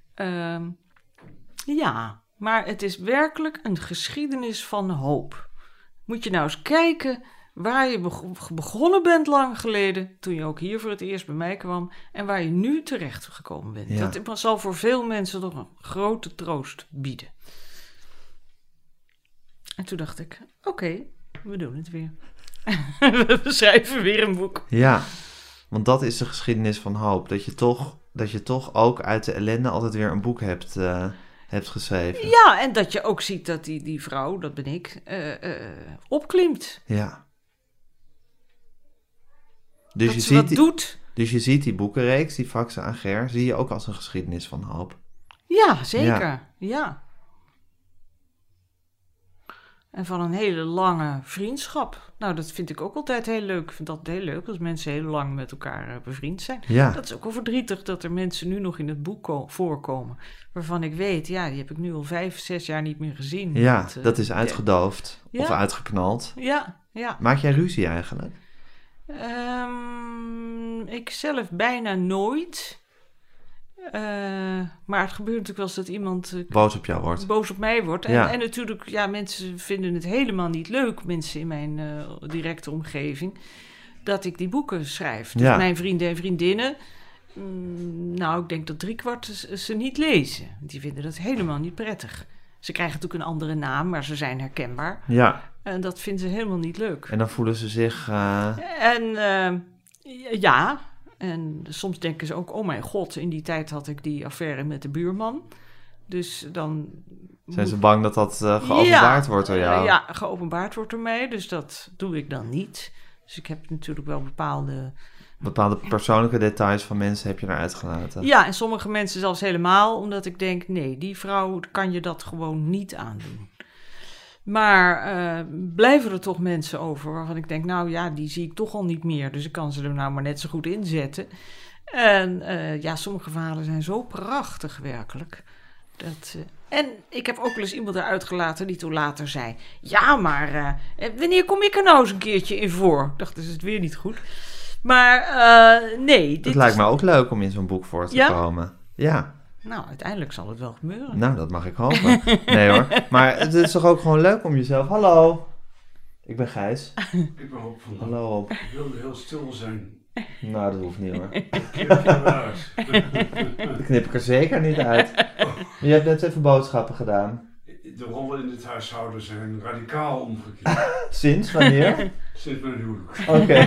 D: maar het is werkelijk een geschiedenis van hoop. Moet je nou eens kijken waar je begonnen bent lang geleden, toen je ook hier voor het eerst bij mij kwam, en waar je nu terecht gekomen bent. Ja. Dat zal voor veel mensen toch een grote troost bieden. En toen dacht ik, oké, we doen het weer. We schrijven weer een boek.
C: Ja, want dat is de geschiedenis van hoop. Dat je toch ook uit de ellende altijd weer een boek hebt geschreven.
D: Ja, en dat je ook ziet dat die vrouw, dat ben ik, opklimt.
C: Ja.
D: Dus doet.
C: Dus je ziet die boekenreeks, die Faxe Ager, zie je ook als een geschiedenis van hoop.
D: Ja, zeker. Ja. En van een hele lange vriendschap. Nou, dat vind ik ook altijd heel leuk. Ik vind dat heel leuk als mensen heel lang met elkaar bevriend zijn.
C: Ja.
D: Dat is ook wel verdrietig dat er mensen nu nog in het boek voorkomen. Waarvan ik weet, die heb ik nu al 5-6 jaar niet meer gezien.
C: Ja, dat is uitgedoofd of uitgeknald.
D: Ja.
C: Maak jij ruzie eigenlijk?
D: Ik zelf bijna nooit. Maar het gebeurt natuurlijk wel eens dat iemand
C: boos op jou wordt.
D: Boos op mij wordt. En natuurlijk, mensen vinden het helemaal niet leuk, mensen in mijn directe omgeving, dat ik die boeken schrijf. Dus mijn vrienden en vriendinnen, ik denk dat 3/4 ze niet lezen. Die vinden dat helemaal niet prettig. Ze krijgen natuurlijk een andere naam, maar ze zijn herkenbaar.
C: Ja.
D: En dat vinden ze helemaal niet leuk.
C: En dan voelen ze zich...
D: En soms denken ze ook, oh mijn god, in die tijd had ik die affaire met de buurman. Dus dan...
C: Zijn ze bang dat geopenbaard wordt door jou?
D: Ja, geopenbaard wordt door mij, dus dat doe ik dan niet. Dus ik heb natuurlijk wel
C: Bepaalde persoonlijke details van mensen heb je eruit gelaten.
D: Ja, en sommige mensen zelfs helemaal, omdat ik denk, nee, die vrouw kan je dat gewoon niet aandoen. Maar blijven er toch mensen over waarvan ik denk, nou ja, die zie ik toch al niet meer. Dus ik kan ze er nou maar net zo goed inzetten. En sommige verhalen zijn zo prachtig werkelijk. En ik heb ook wel eens iemand eruit gelaten die toen later zei, ja, maar wanneer kom ik er nou eens een keertje in voor? Ik dacht, dus is het weer niet goed. Maar nee.
C: Het lijkt me ook leuk om in zo'n boek voor te komen. Ja.
D: Nou, uiteindelijk zal het wel gebeuren.
C: Nou, dat mag ik hopen. Nee hoor. Maar het is toch ook gewoon leuk om jezelf... Hallo, ik ben Gijs.
E: Ik ben Rob van
C: Hallo Rob.
E: Ik wilde heel stil zijn.
C: Nou, dat hoeft niet hoor.
E: Knip je eruit.
C: Dat knip ik er zeker niet uit. Je hebt net even boodschappen gedaan.
E: De rollen in dit huishouden zijn radicaal omgekeerd.
C: Sinds wanneer?
E: Sinds mijn huwelijk.
C: Oké.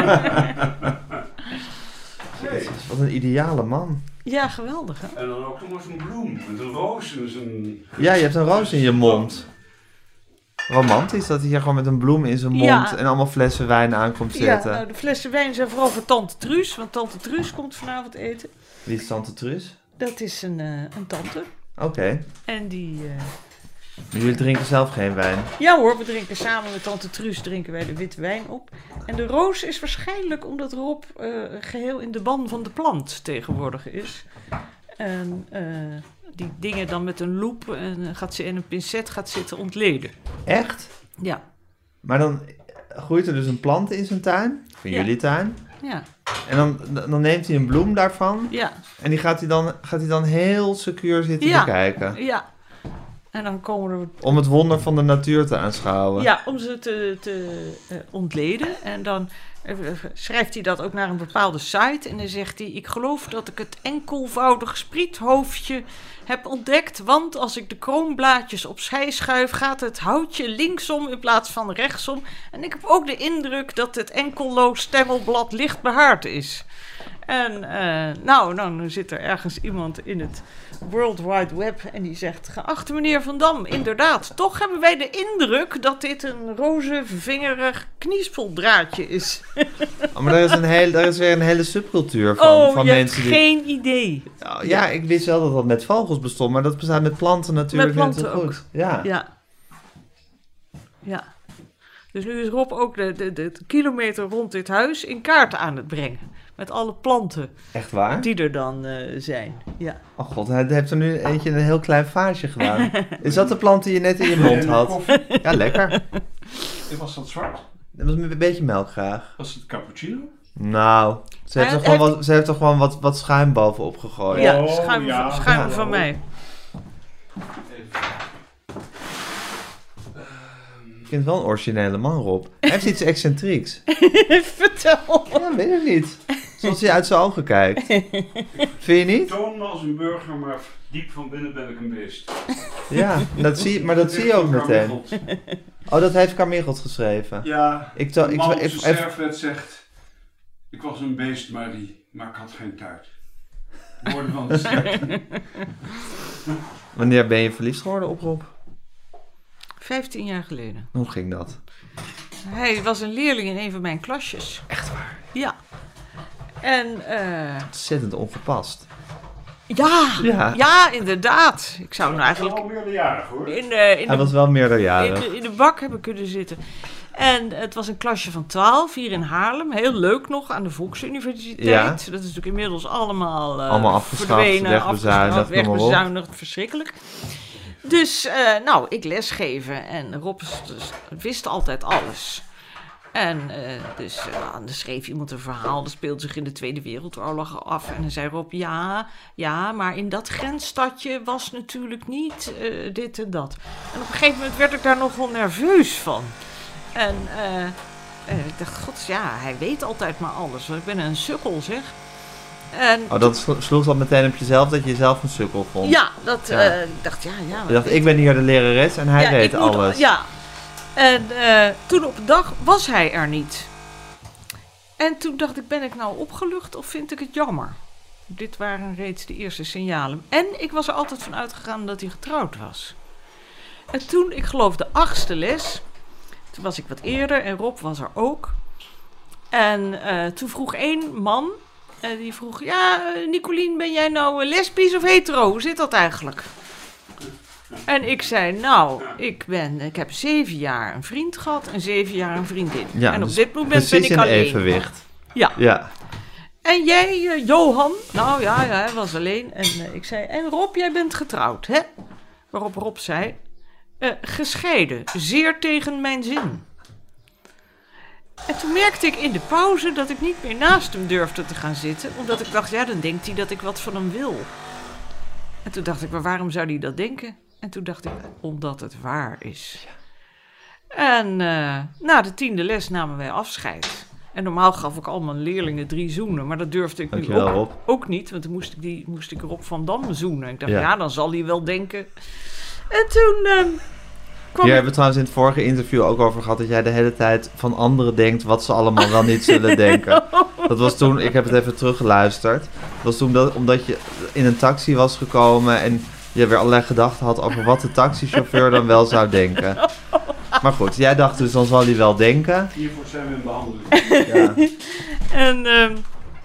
C: Wat een ideale man.
D: Ja, geweldig hè?
E: En dan ook nog eens een bloem met een roos in zijn...
C: Ja, je hebt een roos in je mond. Romantisch dat hij hier gewoon met een bloem in zijn mond en allemaal flessen wijn aankomt zetten.
D: Ja, nou, de flessen wijn zijn vooral voor tante Truus, want tante Truus komt vanavond eten.
C: Wie is tante Truus?
D: Dat is een tante.
C: Oké.
D: En die...
C: Maar jullie drinken zelf geen wijn?
D: Ja hoor, we drinken samen met tante Truus drinken wij de witte wijn op. En de roos is waarschijnlijk omdat Rob geheel in de ban van de plant tegenwoordig is. En die dingen dan met een loep en gaat ze in een pincet gaat zitten ontleden.
C: Echt?
D: Ja.
C: Maar dan groeit er dus een plant in zijn tuin, van jullie tuin.
D: Ja.
C: En dan neemt hij een bloem daarvan.
D: Ja.
C: En die gaat hij dan heel secuur zitten bekijken.
D: Ja. En dan komen er...
C: Om het wonder van de natuur te aanschouwen.
D: Ja, om ze te ontleden. En dan schrijft hij dat ook naar een bepaalde site. En dan zegt hij, ik geloof dat ik het enkelvoudig spriethoofdje heb ontdekt. Want als ik de kroonblaadjes opzij schuif, gaat het houtje linksom in plaats van rechtsom. En ik heb ook de indruk dat het enkelloos stemmelblad licht behaard is. En dan zit er ergens iemand in het World Wide Web en die zegt, geachte meneer Van Dam, inderdaad, toch hebben wij de indruk dat dit een rozevingerig kniespeldraadje is.
C: Oh, maar er is weer een hele subcultuur van mensen die...
D: geen idee.
C: Oh, ja, ik wist wel dat dat met vogels bestond, maar dat bestaat met planten natuurlijk
D: met planten
C: net zo
D: ook.
C: goed. Ja.
D: Dus nu is Rob ook de kilometer rond dit huis in kaart aan het brengen. Met alle planten.
C: Echt waar?
D: Die er dan zijn. Ja.
C: Oh god, hij heeft er nu eentje in een heel klein vaasje gedaan. Is dat de plant die je net in je mond had? Ja, lekker.
E: Was dat zwart?
C: Dat was een beetje melk graag.
E: Was het cappuccino?
C: Nou, ze heeft er gewoon wat schuim bovenop gegooid.
D: Ja, schuim van mij.
C: Ik vind het wel een originele man, Rob. Hij heeft iets excentrieks.
D: Vertel.
C: Ja, weet ik niet. Zoals hij uit zijn ogen kijkt. Vind je niet?
E: Toon me als een burger, maar diep van binnen ben ik een beest.
C: Ja, dat zie je ook meteen. Oh, dat heeft Carmichelt geschreven.
E: Ja, de man op zijn sterfbed zegt, ik was een beest, Marie, maar ik had geen taart. Woorden van de sterfte.
C: Wanneer ben je verliefd geworden op Rob?
D: 15 jaar geleden.
C: Hoe ging dat?
D: Hij was een leerling in een van mijn klasjes.
C: Echt waar?
D: Ja. En...
C: Ontzettend ongepast.
D: Ja, inderdaad. Ik zou nou eigenlijk...
E: Hij was wel meerderjarig hoor.
C: Hij was wel meerderjarig.
D: In de bak hebben kunnen zitten. En het was een klasje van 12 hier in Haarlem. Heel leuk nog, aan de Volksuniversiteit.
C: Ja.
D: Dat is natuurlijk inmiddels allemaal
C: afgeschaft,
D: verdwenen,
C: wegbezuinigd,
D: verschrikkelijk. Dus, ik lesgeven en Rob wist altijd alles. En dan schreef iemand een verhaal, dat speelde zich in de Tweede Wereldoorlog af. En dan zei Rob, ja, maar in dat grensstadje was natuurlijk niet dit en dat. En op een gegeven moment werd ik daar nogal nerveus van. En ik dacht, god, ja, hij weet altijd maar alles. Want ik ben een sukkel, zeg.
C: Dat sloeg dan meteen op jezelf dat je jezelf een sukkel vond?
D: Ja, ik dacht, ja.
C: Je dacht, ik ben hier de lerares en hij weet alles.
D: Ja. En toen op een dag was hij er niet. En toen dacht ik, ben ik nou opgelucht of vind ik het jammer? Dit waren reeds de eerste signalen. En ik was er altijd van uitgegaan dat hij getrouwd was. En toen, ik geloof de 8e les, toen was ik wat eerder en Rob was er ook. En toen vroeg één man, die vroeg... Ja, Nicolien, ben jij nou lesbisch of hetero? Hoe zit dat eigenlijk? En ik zei, ik heb 7 jaar een vriend gehad en 7 jaar een vriendin.
C: Ja,
D: en op
C: dus
D: dit moment ben ik
C: in
D: alleen.
C: evenwicht.
D: Ja. En jij, Johan? Nou ja, hij was alleen. En ik zei, en Rob, jij bent getrouwd, hè? Waarop Rob zei, gescheiden, zeer tegen mijn zin. En toen merkte ik in de pauze dat ik niet meer naast hem durfde te gaan zitten. Omdat ik dacht, dan denkt hij dat ik wat van hem wil. En toen dacht ik, maar waarom zou hij dat denken? En toen dacht ik, omdat het waar is. En na de 10e les namen wij afscheid. En normaal gaf ik al mijn leerlingen 3 zoenen. Maar dat durfde ik nu ook niet. Want dan moest ik Rob van Dam zoenen. En ik dacht, dan zal hij wel denken. En toen kwam...
C: Hier hebben we trouwens in het vorige interview ook over gehad... dat jij de hele tijd van anderen denkt... wat ze allemaal wel niet zullen denken. Dat was toen, ik heb het even teruggeluisterd. Dat was toen omdat je in een taxi was gekomen... en je weer allerlei gedachten had over wat de taxichauffeur dan wel zou denken. Maar goed, jij dacht dus, dan zal hij wel denken.
E: Hiervoor zijn we in behandeling.
C: Ja.
D: En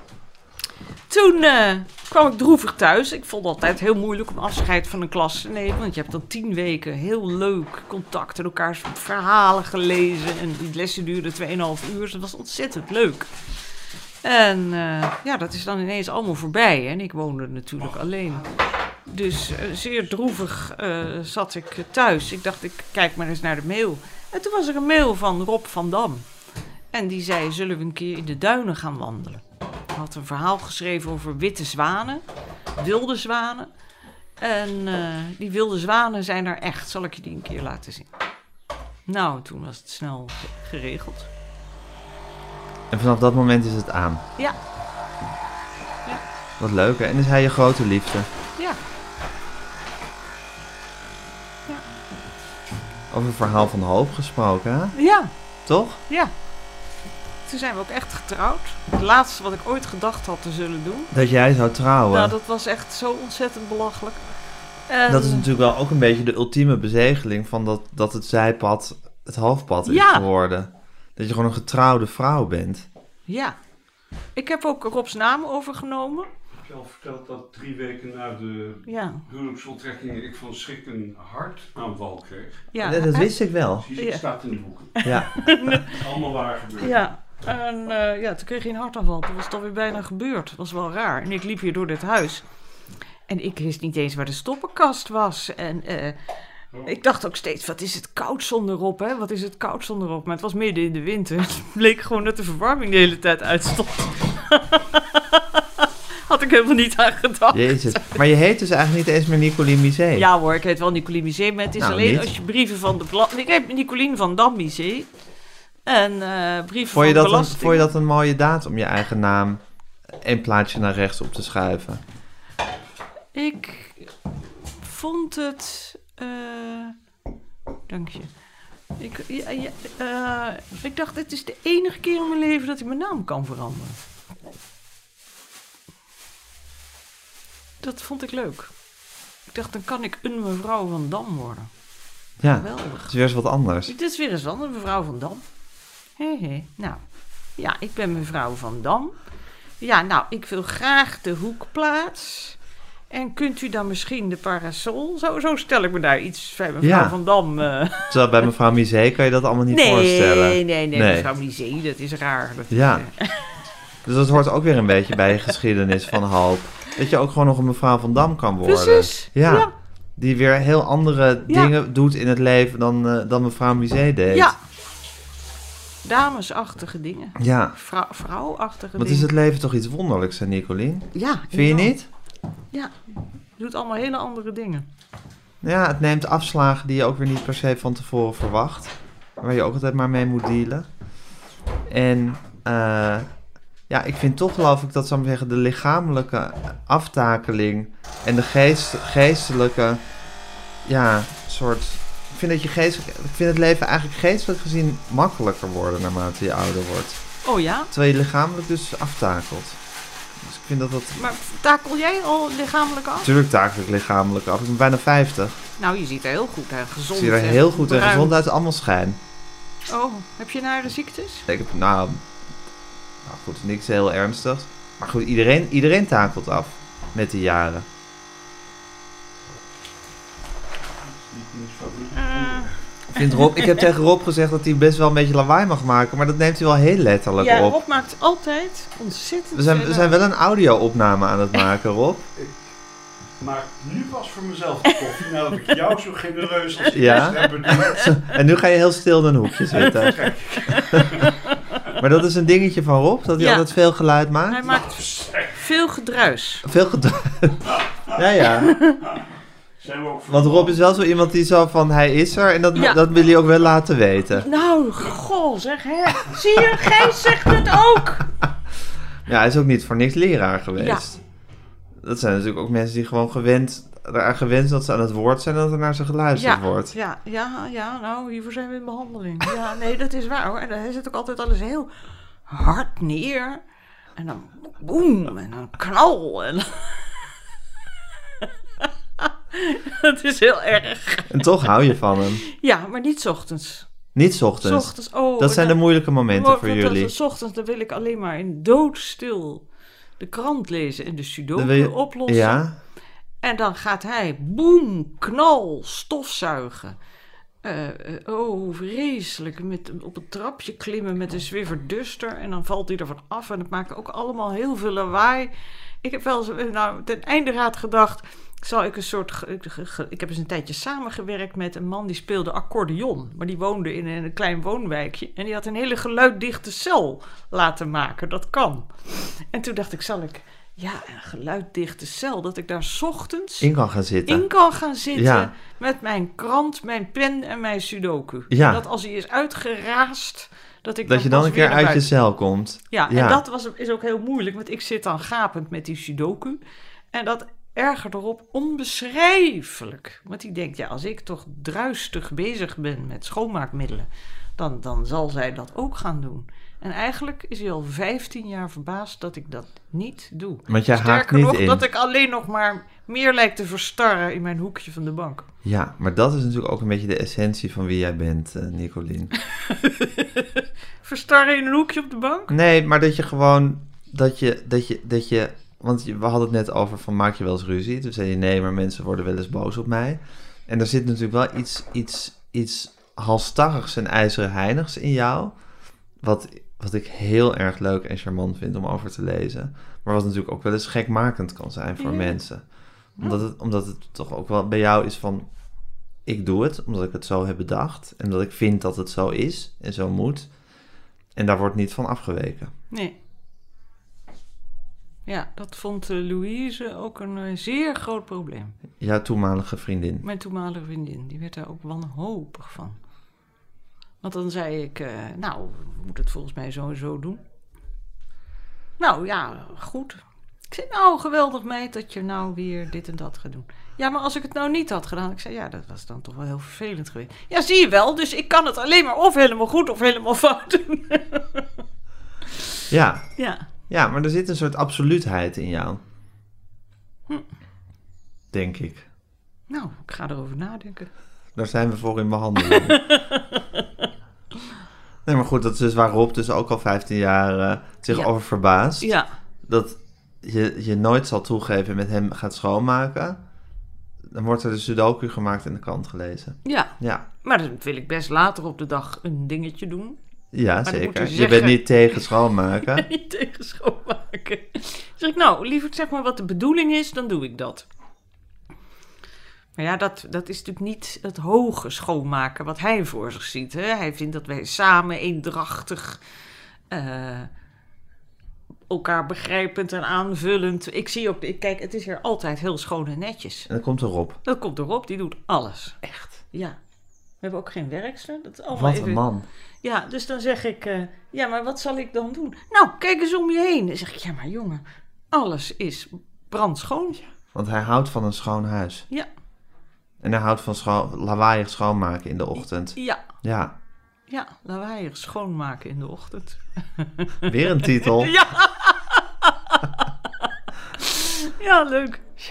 D: toen kwam ik droevig thuis. Ik vond het altijd heel moeilijk om afscheid van een klas te nemen. Want je hebt dan 10 weken heel leuk contact en elkaars verhalen gelezen. En die lessen duurden 2,5 uur. Dus dat was ontzettend leuk. En dat is dan ineens allemaal voorbij. En ik woonde natuurlijk alleen. Dus zeer droevig zat ik thuis. Ik dacht, ik kijk maar eens naar de mail. En toen was er een mail van Rob van Dam. En die zei, zullen we een keer in de duinen gaan wandelen? Hij had een verhaal geschreven over witte zwanen, wilde zwanen. En die wilde zwanen zijn er echt. Zal ik je die een keer laten zien? Nou, toen was het snel geregeld.
C: En vanaf dat moment is het aan.
D: Ja.
C: Wat leuk, hè? En is hij je grote liefde?
D: Ja.
C: Over een verhaal van hoop gesproken, hè?
D: Ja.
C: Toch?
D: Ja. Toen zijn we ook echt getrouwd. Het laatste wat ik ooit gedacht had te zullen doen.
C: Dat jij zou trouwen.
D: Nou, dat was echt zo ontzettend belachelijk. En
C: dat is natuurlijk wel ook een beetje de ultieme bezegeling van dat het zijpad het hoofdpad is geworden. Dat je gewoon een getrouwde vrouw bent.
D: Ja. Ik heb ook Rob's naam overgenomen.
E: Ik heb al verteld dat 3 weken na de huwelijksvoltrekking ik van schrik een hartaanval kreeg.
D: Ja.
C: Dat wist ik wel.
E: Het staat in de boeken.
C: Ja.
E: Het is allemaal waar gebeurd.
D: Ja. En toen kreeg hij een hartaanval. Dat was het alweer bijna gebeurd. Dat was wel raar. En ik liep hier door dit huis. En ik wist niet eens waar de stoppenkast was. En ik dacht ook steeds, wat is het koud zonder Rob, hè? Wat is het koud zonder Rob? Maar het was midden in de winter. Het bleek gewoon dat de verwarming de hele tijd uitstond. Had ik helemaal niet aan gedacht.
C: Jezus. Maar je heet dus eigenlijk niet eens meer Nicolien Misé.
D: Ja hoor, ik heet wel Nicolien Misé, maar het is alleen niet als je brieven van de belasting... Ik heet Nicolien van Dam Misé. En brieven van de belasting...
C: Vond je dat een mooie daad om je eigen naam 1 plaatsje naar rechts op te schuiven?
D: Ik vond het... dank je. Ik dacht, het is de enige keer in mijn leven dat ik mijn naam kan veranderen. Dat vond ik leuk. Ik dacht, dan kan ik een mevrouw van Dam worden.
C: Ja,
D: geweldig.
C: Het is weer eens wat anders.
D: Dit is weer eens anders, mevrouw van Dam. Nou, ja, ik ben mevrouw van Dam. Ja, nou, ik wil graag de hoekplaats. En kunt u dan misschien de parasol? Zo stel ik me daar iets bij mevrouw van Dam.
C: Terwijl bij mevrouw Misé kan je dat allemaal niet voorstellen.
D: Nee, mevrouw Misé, dat is raar.
C: Dus dat hoort ook weer een beetje bij je geschiedenis van hoop. Dat je ook gewoon nog een mevrouw van Dam kan worden.
D: Precies, ja.
C: Die weer heel andere dingen doet in het leven dan mevrouw Misé deed.
D: Ja. Damesachtige dingen.
C: Ja.
D: Vrouwachtige dingen.
C: Wat is het leven toch iets wonderlijks, hè, Nicolien?
D: Ja.
C: Vind je niet?
D: Ja. Je doet allemaal hele andere dingen.
C: Ja, het neemt afslagen die je ook weer niet per se van tevoren verwacht. Waar je ook altijd maar mee moet dealen. En ik vind toch, geloof ik, dat, zou ik zeggen, de lichamelijke aftakeling en de geestelijke, soort... Ik vind het leven eigenlijk geestelijk gezien makkelijker worden naarmate je ouder wordt.
D: Oh ja?
C: Terwijl je lichamelijk dus aftakelt. Dus ik vind dat...
D: Maar takel jij al lichamelijk af?
C: Tuurlijk takel ik lichamelijk af. Ik ben bijna 50.
D: Nou, je ziet er heel goed en gezond.
C: Ik zie er heel goed en gezond uit, allemaal schijn.
D: Oh, heb je nare ziektes?
C: Ik heb, Nou goed, niks heel ernstigs. Maar goed, iedereen takelt af met de jaren. Ik heb tegen Rob gezegd dat hij best wel een beetje lawaai mag maken, maar dat neemt hij wel heel letterlijk op.
D: Ja, Rob maakt altijd ontzettend
C: We zijn wel een audio-opname aan het maken, Rob.
E: Ik maak nu pas voor mezelf de koffie, nadat ik jou zo genereus als
C: Ja?
E: heb bedoeld.
C: En nu ga je heel stil in een hoekje zitten. Maar dat is een dingetje van Rob, dat hij altijd veel geluid maakt.
D: Hij maakt veel gedruis.
C: Veel geluid. Ja. Want Rob is wel zo iemand die zo van, hij is er en dat wil hij ook wel laten weten.
D: Nou, goh, zeg hè. Zie je, Gijs zegt het ook.
C: Ja, hij is ook niet voor niks leraar geweest.
D: Ja.
C: Dat zijn natuurlijk ook mensen die gewoon eraan gewend dat ze aan het woord zijn en dat er naar ze geluisterd wordt.
D: Ja, nou, hiervoor zijn we in behandeling. Ja, nee, dat is waar hoor. En hij zet ook altijd alles heel hard neer. En dan boem, en dan knal. En dat is heel erg.
C: En toch hou je van hem.
D: Ja, maar niet 's ochtends.
C: Niet 's ochtends.
D: 's ochtends, oh,
C: dat zijn de moeilijke momenten voor jullie.
D: 's ochtends, dan wil ik alleen maar in doodstil de krant lezen en de sudoku oplossen.
C: Ja.
D: En dan gaat hij boem, knal, stofzuigen. Vreselijk. Op het trapje klimmen met een Swiffer-duster. En dan valt hij ervan af. En het maakt ook allemaal heel veel lawaai. Ik heb wel ten einde raad gedacht. Ik heb eens een tijdje samengewerkt met een man die speelde accordeon. Maar die woonde in een klein woonwijkje. En die had een hele geluiddichte cel laten maken. Dat kan. En toen dacht ik, een geluiddichte cel. Dat ik daar 's ochtends
C: in kan gaan zitten.
D: Ja. Met mijn krant, mijn pen en mijn sudoku.
C: Ja.
D: En dat als hij is uitgeraasd, dat
C: je dan een keer uit je cel komt.
D: Ja, en dat is ook heel moeilijk. Want ik zit dan gapend met die sudoku. En dat erger erop onbeschrijfelijk. Want die denkt, als ik toch druistig bezig ben met schoonmaakmiddelen, dan zal zij dat ook gaan doen. En eigenlijk is hij al 15 jaar verbaasd dat ik dat niet doe.
C: Want jij haakt niet in.
D: Dat ik alleen nog maar meer lijk te verstarren in mijn hoekje van de bank.
C: Ja, maar dat is natuurlijk ook een beetje de essentie van wie jij bent, Nicolien.
D: Verstarren in een hoekje op de bank?
C: Nee, maar dat je gewoon, dat je want we hadden het net over van, maak je wel eens ruzie? Toen zei je, nee, maar mensen worden wel eens boos op mij. En er zit natuurlijk wel iets halsstarrigs en ijzeren heinigs in jou, wat ik heel erg leuk en charmant vind om over te lezen. Maar wat natuurlijk ook wel eens gekmakend kan zijn voor mensen. Omdat het toch ook wel bij jou is van, ik doe het omdat ik het zo heb bedacht. En dat ik vind dat het zo is en zo moet. En daar wordt niet van afgeweken.
D: Nee. Ja, dat vond Louise ook een zeer groot probleem.
C: Jouw toenmalige vriendin.
D: Mijn toenmalige vriendin, die werd daar ook wanhopig van. Want dan zei ik, we moeten het volgens mij zo en zo doen. Nou ja, goed. Ik zei, geweldig meid dat je nou weer dit en dat gaat doen. Ja, maar als ik het nou niet had gedaan, ik zei, dat was dan toch wel heel vervelend geweest. Ja, zie je wel, dus ik kan het alleen maar of helemaal goed of helemaal fout doen.
C: Ja.
D: Ja.
C: Ja, maar er zit een soort absoluutheid in jou. Denk ik.
D: Nou, ik ga erover nadenken.
C: Daar zijn we voor in behandeling. Nee, maar goed, dat is dus waar Rob dus ook al 15 jaar zich over verbaast.
D: Ja.
C: Dat je nooit zal toegeven met hem gaat schoonmaken. Dan wordt er de sudoku gemaakt en de krant gelezen.
D: Ja. Maar dan wil ik best later op de dag een dingetje doen.
C: Ja,
D: maar
C: zeker. Je bent niet tegen schoonmaken.
D: Niet tegen schoonmaken. Zeg ik, liever zeg maar wat de bedoeling is, dan doe ik dat. Maar ja, dat is natuurlijk niet het hoge schoonmaken wat hij voor zich ziet. Hè? Hij vindt dat wij samen eendrachtig, elkaar begrijpend en aanvullend. Ik zie ook, kijk, het is hier altijd heel schoon en netjes.
C: En dan komt er Rob.
D: Dan komt er Rob, die doet alles.
C: Echt?
D: Ja. We hebben ook geen werkster. Dat is allemaal
C: wat een man.
D: Ja, dus dan zeg ik, maar wat zal ik dan doen? Nou, kijk eens om je heen. Dan zeg ik, ja, maar jongen, alles is brandschoon.
C: Want hij houdt van een schoon huis.
D: Ja.
C: En hij houdt van lawaaiig schoonmaken in de ochtend.
D: Ja.
C: Ja.
D: Ja, lawaaiig schoonmaken in de ochtend.
C: Weer een titel.
D: Ja. Ja, leuk.
C: Ja.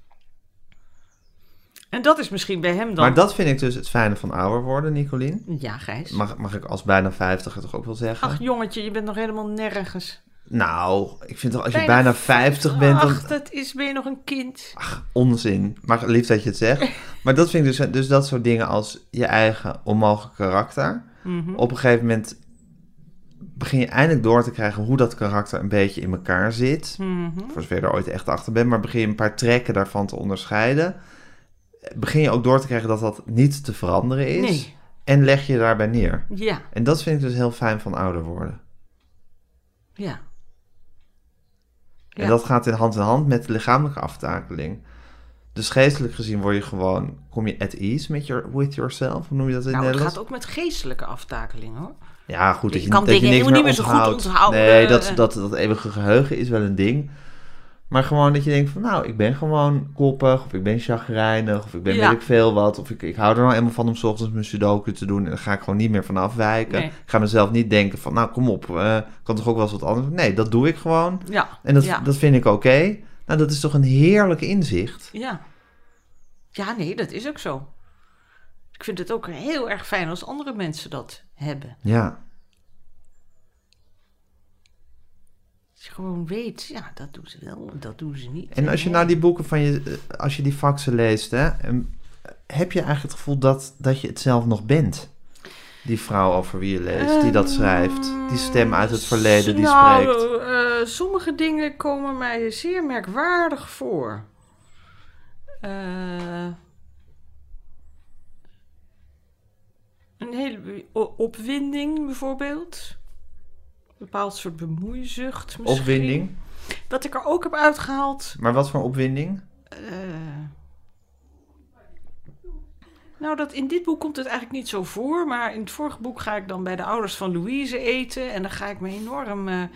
D: En dat is misschien bij hem dan...
C: Maar dat vind ik dus het fijne van ouder worden, Nicolien.
D: Ja, Gijs.
C: Mag ik als bijna 50er toch ook wel zeggen?
D: Ach, jongetje, je bent nog helemaal nergens.
C: Nou, ik vind toch als je bijna 50 bent... Dan...
D: ben je nog een kind.
C: Ach, onzin. Maar lief dat je het zegt. Maar dat vind ik dus dat soort dingen als je eigen onmogelijk karakter.
D: Mm-hmm.
C: Op een gegeven moment begin je eindelijk door te krijgen hoe dat karakter een beetje in elkaar zit.
D: Mm-hmm.
C: Voor zover je er ooit echt achter bent. Maar begin je een paar trekken daarvan te onderscheiden. Begin je ook door te krijgen dat dat niet te veranderen is.
D: Nee.
C: En leg je daarbij neer.
D: Ja.
C: En dat vind ik dus heel fijn van ouder worden.
D: Ja.
C: En dat gaat in hand met de lichamelijke aftakeling. Dus geestelijk gezien kom je at ease with yourself. Hoe noem je dat in het Nederlands?
D: Het gaat ook met geestelijke aftakeling, hoor.
C: Ja, goed,
D: je kan dingen helemaal niet meer zo goed onthouden.
C: Nee, dat eeuwige geheugen is wel een ding. Maar gewoon dat je denkt van, nou, ik ben gewoon koppig, of ik ben chagrijnig, of ik ben weet ik veel wat. Of ik hou er nou eenmaal van om 's ochtends mijn sudoku te doen en daar ga ik gewoon niet meer van afwijken. Nee. Ik ga mezelf niet denken van, nou, kom op, kan toch ook wel eens wat anders. Nee, dat doe ik gewoon.
D: Ja.
C: En dat vind ik oké. Nou, dat is toch een heerlijk inzicht.
D: Ja. Ja, nee, dat is ook zo. Ik vind het ook heel erg fijn als andere mensen dat hebben.
C: Ja.
D: Als je gewoon weet, ja, dat doen ze wel, dat doen ze niet.
C: En als je nou die boeken als je die faxen leest, hè, heb je eigenlijk het gevoel dat je het zelf nog bent? Die vrouw over wie je leest, die dat schrijft, die stem uit het verleden die spreekt.
D: Sommige dingen komen mij zeer merkwaardig voor. Een hele opwinding bijvoorbeeld. Een bepaald soort bemoeizucht misschien.
C: Opwinding?
D: Dat ik er ook heb uitgehaald.
C: Maar wat voor opwinding?
D: Nou, in dit boek komt het eigenlijk niet zo voor. Maar in het vorige boek ga ik dan bij de ouders van Louise eten. En dan ga ik me enorm...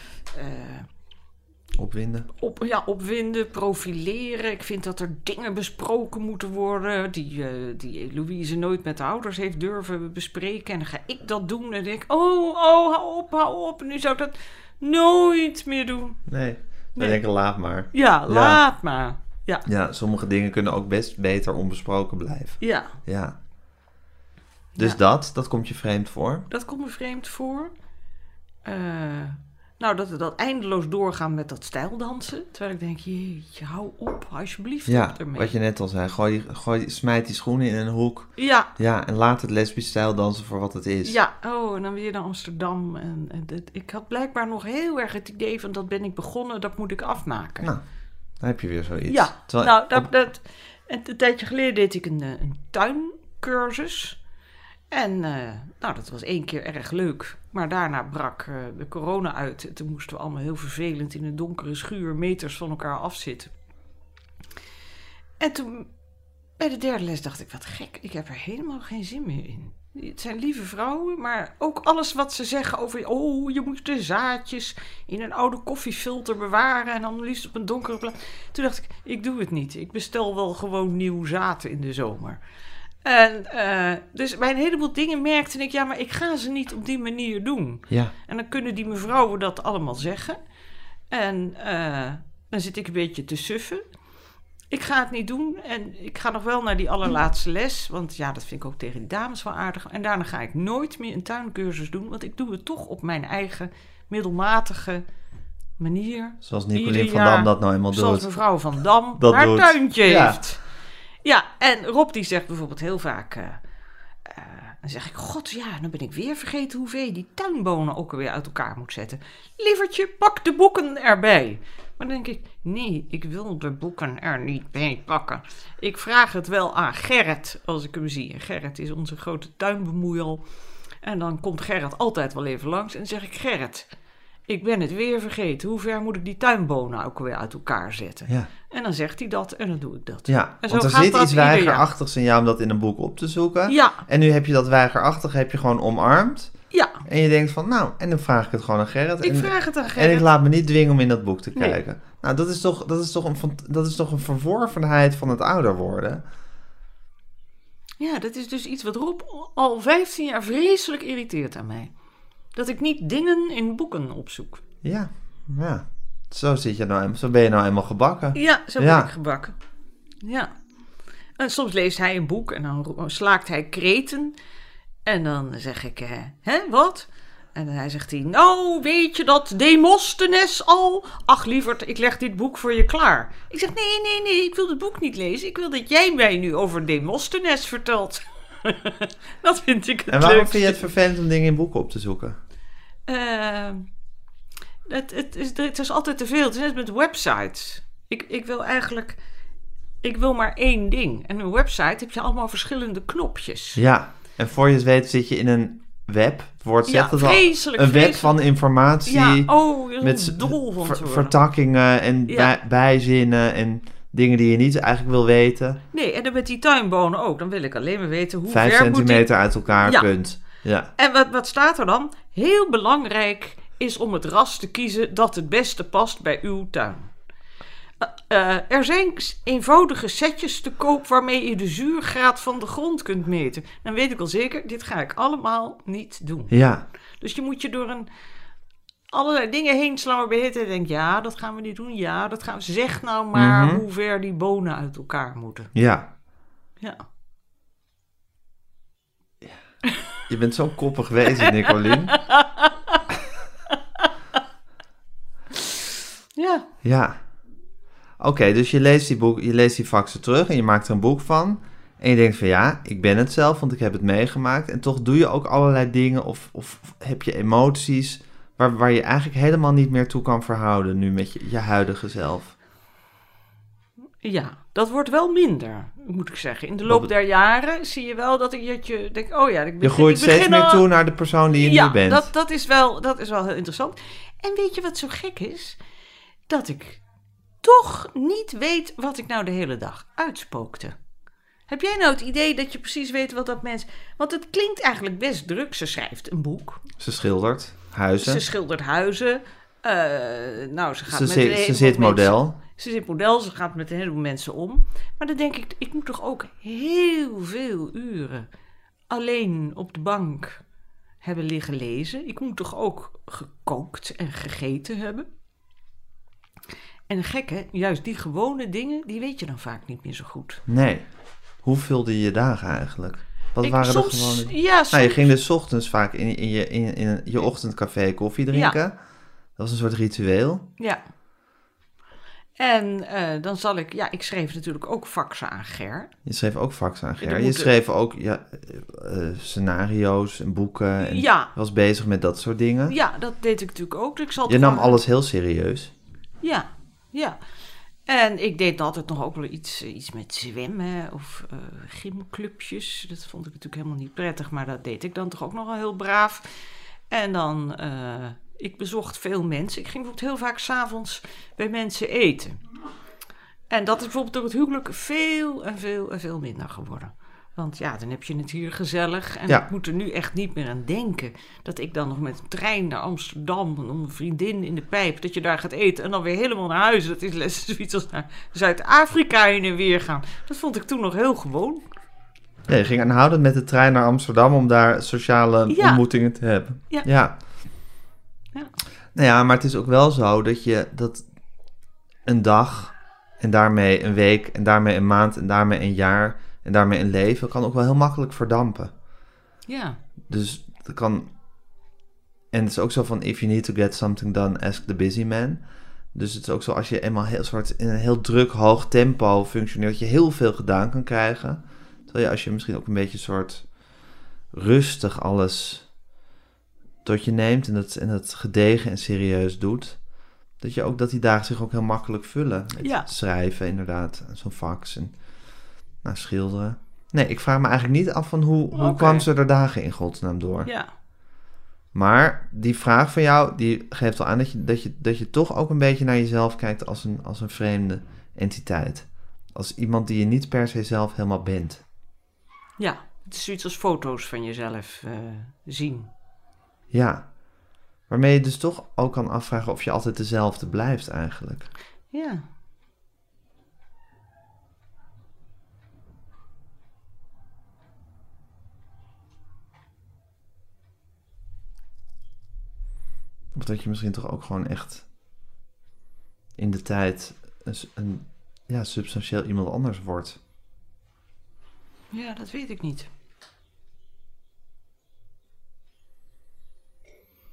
C: opwinden?
D: Opwinden, profileren. Ik vind dat er dingen besproken moeten worden die Louise nooit met de ouders heeft durven bespreken. En dan ga ik dat doen en dan denk ik, hou op. Nu zou ik dat nooit meer doen.
C: Nee, dan denk ik, laat maar.
D: Ja, laat maar.
C: Ja, sommige dingen kunnen ook best beter onbesproken blijven. Ja. Dus dat komt je vreemd voor? Dat komt me vreemd voor. Nou, dat eindeloos doorgaan met dat stijldansen. Terwijl ik denk, jeetje, hou op, alsjeblieft. Ja, wat je net al zei. Smijt die schoenen in een hoek.
D: Ja.
C: Ja, en laat het lesbisch stijldansen voor wat het is.
D: Ja, en dan weer naar Amsterdam. Ik had blijkbaar nog heel erg het idee van, dat ben ik begonnen, dat moet ik afmaken. Nou,
C: dan heb je weer zoiets.
D: Ja, een tijdje geleden deed ik een tuincursus. En dat was 1 keer erg leuk. Maar daarna brak de corona uit. En toen moesten we allemaal heel vervelend in een donkere schuur meters van elkaar afzitten. En toen, bij de 3e les dacht ik, wat gek, ik heb er helemaal geen zin meer in. Het zijn lieve vrouwen, maar ook alles wat ze zeggen over... je moet de zaadjes in een oude koffiefilter bewaren en dan liefst op een donkere plaats. Toen dacht ik doe het niet. Ik bestel wel gewoon nieuw zaad in de zomer. En dus bij een heleboel dingen merkte ik, maar ik ga ze niet op die manier doen. Ja. En dan kunnen die mevrouwen dat allemaal zeggen. En dan zit ik een beetje te suffen. Ik ga het niet doen en ik ga nog wel naar die allerlaatste les. Want dat vind ik ook tegen die dames wel aardig. En daarna ga ik nooit meer een tuincursus doen. Want ik doe het toch op mijn eigen middelmatige manier.
C: Zoals Nicolien van Dam dat nou eenmaal doet.
D: Zoals mevrouw Van Dam haar tuintje heeft. Ja, en Rob die zegt bijvoorbeeld heel vaak... dan zeg ik, dan ben ik weer vergeten hoeveel je die tuinbonen ook alweer uit elkaar moet zetten. Lievertje, pak de boeken erbij. Maar dan denk ik, nee, ik wil de boeken er niet bij pakken. Ik vraag het wel aan Gerrit als ik hem zie. En Gerrit is onze grote tuinbemoeial. En dan komt Gerrit altijd wel even langs. En dan zeg ik, Gerrit, ik ben het weer vergeten. Hoe ver moet ik die tuinbonen ook weer uit elkaar zetten? Ja. En dan zegt hij dat en dan doe ik dat.
C: Ja, want er zit iets weigerachtigs in jou om dat in een boek op te zoeken. Ja. En nu heb je dat weigerachtig gewoon omarmd. Ja. En je denkt van, en dan vraag ik het gewoon aan Gerrit.
D: Ik vraag het aan Gerrit.
C: En ik laat me niet dwingen om in dat boek te kijken. Nou, dat is toch een verworvenheid van het ouder worden.
D: Ja, dat is dus iets wat Rob al 15 jaar vreselijk irriteert aan mij. Dat ik niet dingen in boeken opzoek.
C: Ja. Zo ben je nou eenmaal gebakken.
D: Ja, zo ben ik gebakken. Ja. En soms leest hij een boek en dan slaakt hij kreten. En dan zeg ik, wat? En hij zegt nou, weet je dat Demosthenes al? Ach, lieverd, ik leg dit boek voor je klaar. Ik zeg, nee, ik wil het boek niet lezen. Ik wil dat jij mij nu over Demosthenes vertelt. Dat vind ik het leukste.
C: En waarom vind je het vervelend om dingen in boeken op te zoeken?
D: Het is altijd te veel. Het is net met websites. Ik wil maar één ding. En een website heb je allemaal verschillende knopjes.
C: Ja, en voor je het weet zit je in een web. Het woord zegt het al. Een web van informatie.
D: Ja,
C: met
D: dol van
C: vertakkingen en bijzinnen en dingen die je niet eigenlijk wil weten.
D: Nee, en dan met die tuinbonen ook. Dan wil ik alleen maar weten hoe
C: 5
D: ver
C: centimeter uit elkaar, punt. Ja.
D: En wat staat er dan? Heel belangrijk is om het ras te kiezen dat het beste past bij uw tuin. Er zijn eenvoudige setjes te koop waarmee je de zuurgraad van de grond kunt meten. Dan weet ik al zeker, dit ga ik allemaal niet doen.
C: Ja.
D: Dus je moet je door allerlei dingen heen slaan waarbij je denkt, ja, dat gaan we niet doen. Ja, dat gaan we. Zeg nou maar hoe ver die bonen uit elkaar moeten.
C: Ja.
D: Ja.
C: Je bent zo'n koppig wezen, Nicolien.
D: Ja.
C: Ja. Oké, dus je leest die faxen terug en je maakt er een boek van. En je denkt van ja, ik ben het zelf, want ik heb het meegemaakt. En toch doe je ook allerlei dingen of heb je emoties waar je eigenlijk helemaal niet meer toe kan verhouden nu met je huidige zelf.
D: Ja, dat wordt wel minder, moet ik zeggen. In de loop der jaren zie je wel dat je denkt, oh ja,
C: je groeit steeds meer toe naar de persoon die je nu bent.
D: Ja, dat is wel heel interessant. En weet je wat zo gek is? Dat ik toch niet weet wat ik nou de hele dag uitspookte. Heb jij nou het idee dat je precies weet wat dat mens... Want het klinkt eigenlijk best druk. Ze schrijft een boek.
C: Ze schildert huizen.
D: Ze schildert huizen.
C: Ze zit model.
D: Ze zit model, ze gaat met een heleboel mensen om. Maar dan denk ik moet toch ook heel veel uren alleen op de bank hebben liggen lezen. Ik moet toch ook gekookt en gegeten hebben. En gek hè, juist die gewone dingen, die weet je dan vaak niet meer zo goed.
C: Nee. Hoe vulde je dagen eigenlijk? Wat waren de gewone...
D: Ja, soms...
C: Nou, je ging dus 's ochtends vaak in je ochtendcafé koffie drinken. Ja. Dat was een soort ritueel.
D: Ja. En dan zal ik... Ja, ik schreef natuurlijk ook faxen aan Ger.
C: Je schreef ook faxen aan Ger. Je schreef ook scenario's en boeken. En je was bezig met dat soort dingen.
D: Ja, dat deed ik natuurlijk ook.
C: Je nam alles heel serieus.
D: Ja. En ik deed altijd nog ook wel iets met zwemmen of gymclubjes. Dat vond ik natuurlijk helemaal niet prettig, maar dat deed ik dan toch ook nog wel heel braaf. En dan, ik bezocht veel mensen. Ik ging bijvoorbeeld heel vaak 's avonds bij mensen eten. En dat is bijvoorbeeld door het huwelijk veel minder geworden. Want ja, dan heb je het hier gezellig. En ik moet er nu echt niet meer aan denken. Dat ik dan nog met een trein naar Amsterdam, om een vriendin in de pijp, dat je daar gaat eten en dan weer helemaal naar huis. Dat is zoiets als naar Zuid-Afrika heen en weer gaan. Dat vond ik toen nog heel gewoon.
C: Ja, je ging aanhoudend met de trein naar Amsterdam om daar sociale ontmoetingen te hebben. Ja. Nou ja, maar het is ook wel zo dat een dag en daarmee een week en daarmee een maand en daarmee een jaar en daarmee een leven kan ook wel heel makkelijk verdampen.
D: Ja.
C: Dus dat kan... En het is ook zo van, if you need to get something done, ask the busy man. Dus het is ook zo, als je eenmaal in een heel druk, hoog tempo functioneert, dat je heel veel gedaan kan krijgen. Terwijl je als je misschien ook een beetje soort rustig alles tot je neemt en het gedegen en serieus doet, dat die dagen zich ook heel makkelijk vullen. Met schrijven inderdaad, zo'n fax en schilderen. Nee, ik vraag me eigenlijk niet af van hoe kwam ze er dagen in godsnaam door.
D: Ja.
C: Maar die vraag van jou, die geeft al aan dat je toch ook een beetje naar jezelf kijkt als een vreemde entiteit. Als iemand die je niet per se zelf helemaal bent.
D: Ja, het is zoiets als foto's van jezelf zien.
C: Ja, waarmee je dus toch ook kan afvragen of je altijd dezelfde blijft eigenlijk.
D: Ja.
C: Of dat je misschien toch ook gewoon echt in de tijd een substantieel iemand anders wordt.
D: Ja, dat weet ik niet.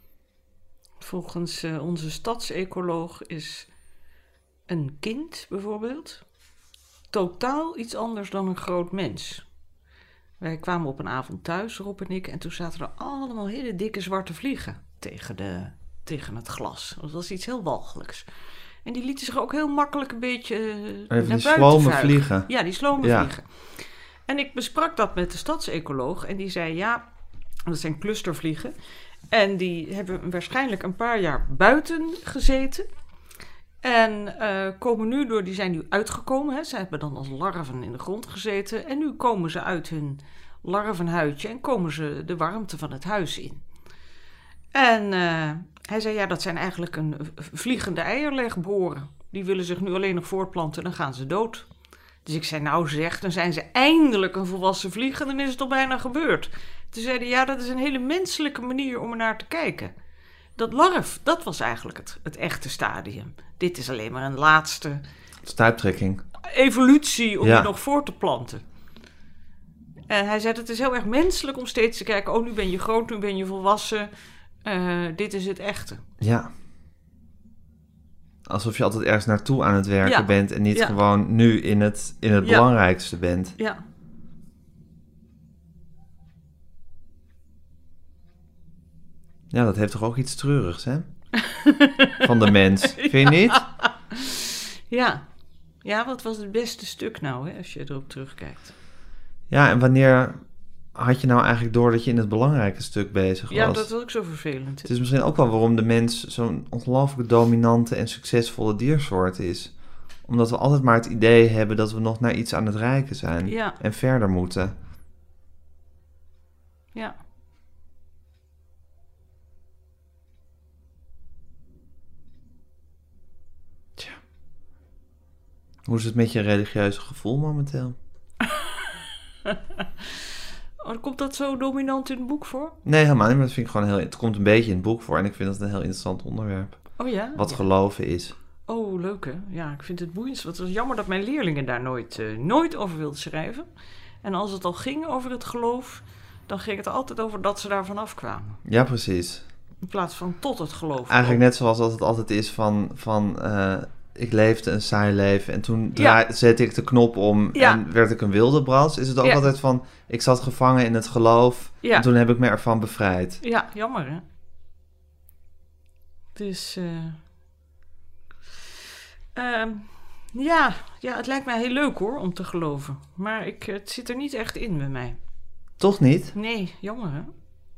D: Volgens onze stadsecoloog is een kind bijvoorbeeld totaal iets anders dan een groot mens. Wij kwamen op een avond thuis, Rob en ik, en toen zaten er allemaal hele dikke zwarte vliegen tegen het glas. Dat was iets heel walgelijks. En die lieten zich ook heel makkelijk een beetje naar buiten
C: slome vliegen.
D: Ja, die slome vliegen. En ik besprak dat met de stadsecoloog en die zei, ja, dat zijn clustervliegen. En die hebben waarschijnlijk een paar jaar buiten gezeten. En die zijn nu uitgekomen. Hè. Ze hebben dan als larven in de grond gezeten. En nu komen ze uit hun larvenhuidje en komen ze de warmte van het huis in. En hij zei, ja, dat zijn eigenlijk een vliegende eierlegboren. Die willen zich nu alleen nog voortplanten en dan gaan ze dood. Dus ik zei, nou zeg, dan zijn ze eindelijk een volwassen vlieg en dan is het al bijna gebeurd. Toen zei hij, ja, dat is een hele menselijke manier om er naar te kijken. Dat larf, dat was eigenlijk het echte stadium. Dit is alleen maar een laatste
C: stuiptrekking.
D: Evolutie om je nog voor te planten. En hij zei, het is heel erg menselijk om steeds te kijken, oh, nu ben je groot, nu ben je volwassen. Dit is het echte.
C: Ja. Alsof je altijd ergens naartoe aan het werken bent en niet gewoon nu in het belangrijkste bent.
D: Ja.
C: Ja, dat heeft toch ook iets treurigs, hè? Van de mens. Vind je niet?
D: Ja. Ja, wat was het beste stuk nou, hè, als je erop terugkijkt?
C: Ja, en wanneer had je nou eigenlijk door dat je in het belangrijke stuk bezig was?
D: Ja, dat is ook zo vervelend.
C: Het is misschien ook wel waarom de mens zo'n ongelooflijk dominante en succesvolle diersoort is. Omdat we altijd maar het idee hebben dat we nog naar iets aan het reiken zijn.
D: Ja.
C: En verder moeten.
D: Ja.
C: Tja. Hoe is het met je religieuze gevoel momenteel?
D: Komt dat zo dominant in het boek voor?
C: Nee, helemaal niet. Maar dat vind ik gewoon het komt een beetje in het boek voor. En ik vind dat een heel interessant onderwerp.
D: Oh ja?
C: Wat geloven is.
D: Oh, leuk hè? Ja, ik vind het boeiend. Het was jammer dat mijn leerlingen daar nooit over wilden schrijven. En als het al ging over het geloof, dan ging het altijd over dat ze daar vanaf kwamen.
C: Ja, precies.
D: In plaats van tot het geloof.
C: Eigenlijk net zoals dat het altijd is van ik leefde een saai leven en toen zette ik de knop om en werd ik een wildebras. Is het ook altijd van, ik zat gevangen in het geloof en toen heb ik me ervan bevrijd.
D: Ja, jammer hè. Dus, het lijkt mij heel leuk hoor, om te geloven. Maar het zit er niet echt in bij mij.
C: Toch niet?
D: Nee, jammer hè.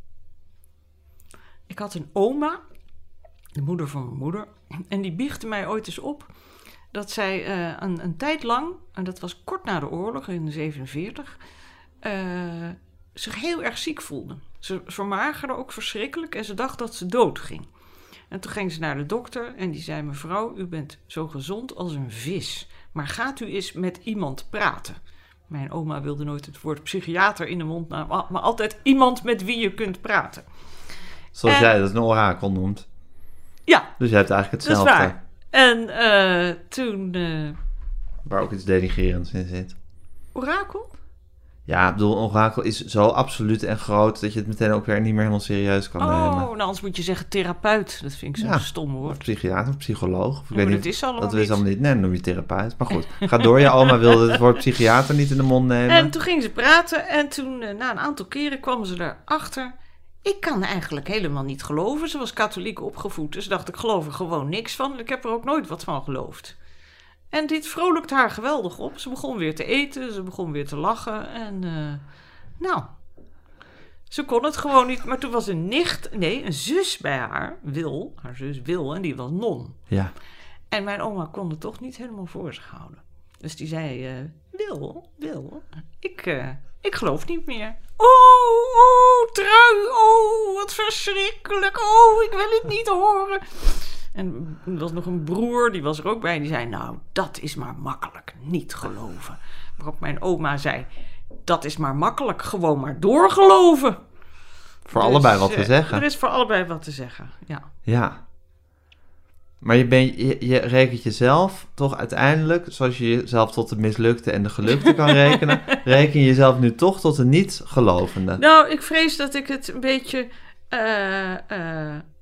D: Ik had een oma, de moeder van mijn moeder, en die biechtte mij ooit eens op dat zij een tijd lang, en dat was kort na de oorlog in 1947, zich heel erg ziek voelde. Ze vermagerde ook verschrikkelijk en ze dacht dat ze dood ging. En toen ging ze naar de dokter en die zei, mevrouw, u bent zo gezond als een vis, maar gaat u eens met iemand praten? Mijn oma wilde nooit het woord psychiater in de mond nemen, maar altijd iemand met wie je kunt praten.
C: Zoals jij dat een orakel noemt.
D: Ja.
C: Dus jij hebt eigenlijk hetzelfde.
D: Dat is waar. En toen...
C: Waar ook iets denigrerends in zit.
D: Orakel?
C: Ja, ik bedoel, een orakel is zo absoluut en groot dat je het meteen ook weer niet meer helemaal serieus kan nemen.
D: Nou anders moet je zeggen therapeut. Dat vind ik zo'n stom woord.
C: Of psychiater, of psycholoog. Of
D: dat is allemaal
C: niet. Nee, dan noem je therapeut. Maar goed, ga door. Je oma wilde het woord psychiater niet in de mond nemen.
D: En toen ging ze praten en toen, na een aantal keren kwamen ze erachter. Ik kan eigenlijk helemaal niet geloven. Ze was katholiek opgevoed, dus dacht ik geloof er gewoon niks van. Ik heb er ook nooit wat van geloofd. En dit vrolijkt haar geweldig op. Ze begon weer te eten, ze begon weer te lachen. En ze kon het gewoon niet. Maar toen was een zus bij haar zus Wil, en die was non.
C: Ja.
D: En mijn oma kon het toch niet helemaal voor zich houden. Dus die zei, Wil, ik geloof niet meer. Oh, trui, wat verschrikkelijk. Oh, ik wil het niet horen. En er was nog een broer, die was er ook bij. En die zei, nou, dat is maar makkelijk, niet geloven. Waarop mijn oma zei, dat is maar makkelijk, gewoon maar doorgeloven.
C: Voor allebei wat te zeggen.
D: Er is voor allebei wat te zeggen, ja.
C: Ja. Maar je rekent jezelf toch uiteindelijk, zoals je jezelf tot de mislukte en de gelukte kan rekenen, reken je jezelf nu toch tot de niet-gelovende.
D: Nou, ik vrees dat ik het een beetje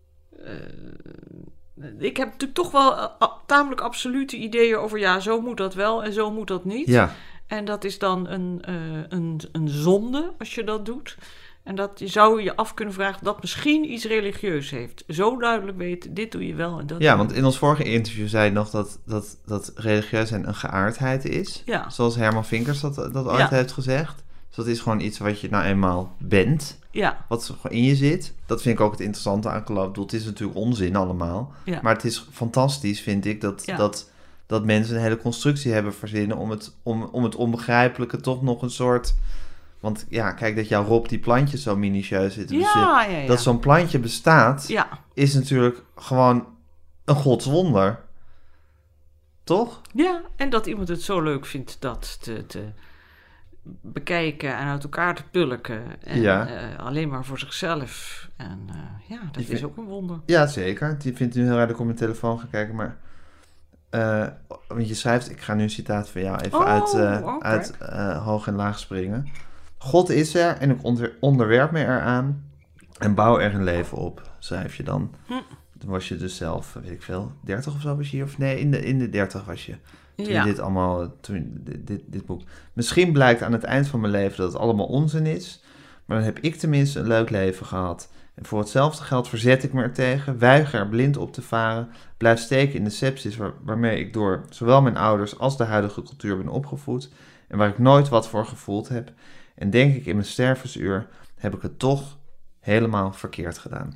D: ik heb natuurlijk toch wel tamelijk absolute ideeën over... zo moet dat wel en zo moet dat niet.
C: Ja.
D: En dat is dan een zonde als je dat doet. En dat je zou je af kunnen vragen dat misschien iets religieus heeft. Zo duidelijk weten, dit doe je wel en dat doe je
C: Want in ons vorige interview zei je nog dat religieus zijn een geaardheid is.
D: Ja.
C: Zoals Herman Vinkers dat ooit heeft gezegd. Dus dat is gewoon iets wat je nou eenmaal bent.
D: Ja.
C: Wat gewoon in je zit. Dat vind ik ook het interessante aan geloof. Het is natuurlijk onzin allemaal. Ja. Maar het is fantastisch, vind ik, dat mensen een hele constructie hebben verzinnen om het onbegrijpelijke toch nog een soort... Want ja, kijk dat jouw Rob die plantjes zo minutieus zit. Dat zo'n plantje bestaat, is natuurlijk gewoon een godswonder. Toch?
D: Ja, en dat iemand het zo leuk vindt dat te bekijken en uit elkaar te pulken. En alleen maar voor zichzelf. En dat is ook een wonder.
C: Ja, zeker. Die vindt nu heel erg op mijn telefoon gaan kijken, maar... want je schrijft, ik ga nu een citaat van jou even uit hoog en laag springen. God is er en ik onderwerp me eraan en bouw er een leven op, schrijf je dan. Dan was je dus zelf, weet ik veel, 30 of zo was je hier? Of nee, in de 30 was je. Toen je dit allemaal, dit boek. Misschien blijkt aan het eind van mijn leven dat het allemaal onzin is, maar dan heb ik tenminste een leuk leven gehad. En voor hetzelfde geld verzet ik me ertegen, weiger er blind op te varen, blijf steken in de sepsis waarmee ik door zowel mijn ouders als de huidige cultuur ben opgevoed en waar ik nooit wat voor gevoeld heb. En denk ik in mijn stervensuur heb ik het toch helemaal verkeerd gedaan.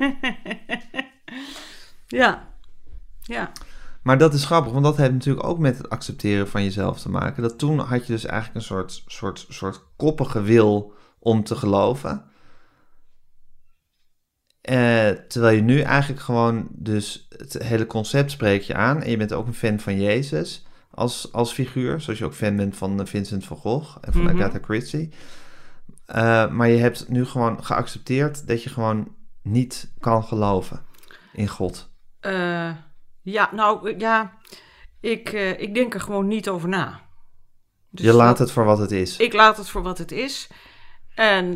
D: Ja.
C: Maar dat is grappig, want dat heeft natuurlijk ook met het accepteren van jezelf te maken. Dat toen had je dus eigenlijk een soort koppige wil om te geloven. Terwijl je nu eigenlijk gewoon dus het hele concept spreek je aan. En je bent ook een fan van Jezus als figuur. Zoals je ook fan bent van Vincent van Gogh en van Agatha Christie. Maar je hebt nu gewoon geaccepteerd dat je gewoon niet kan geloven in God.
D: Ik denk er gewoon niet over na. Dus
C: je laat het voor wat het is.
D: Ik laat het voor wat het is. En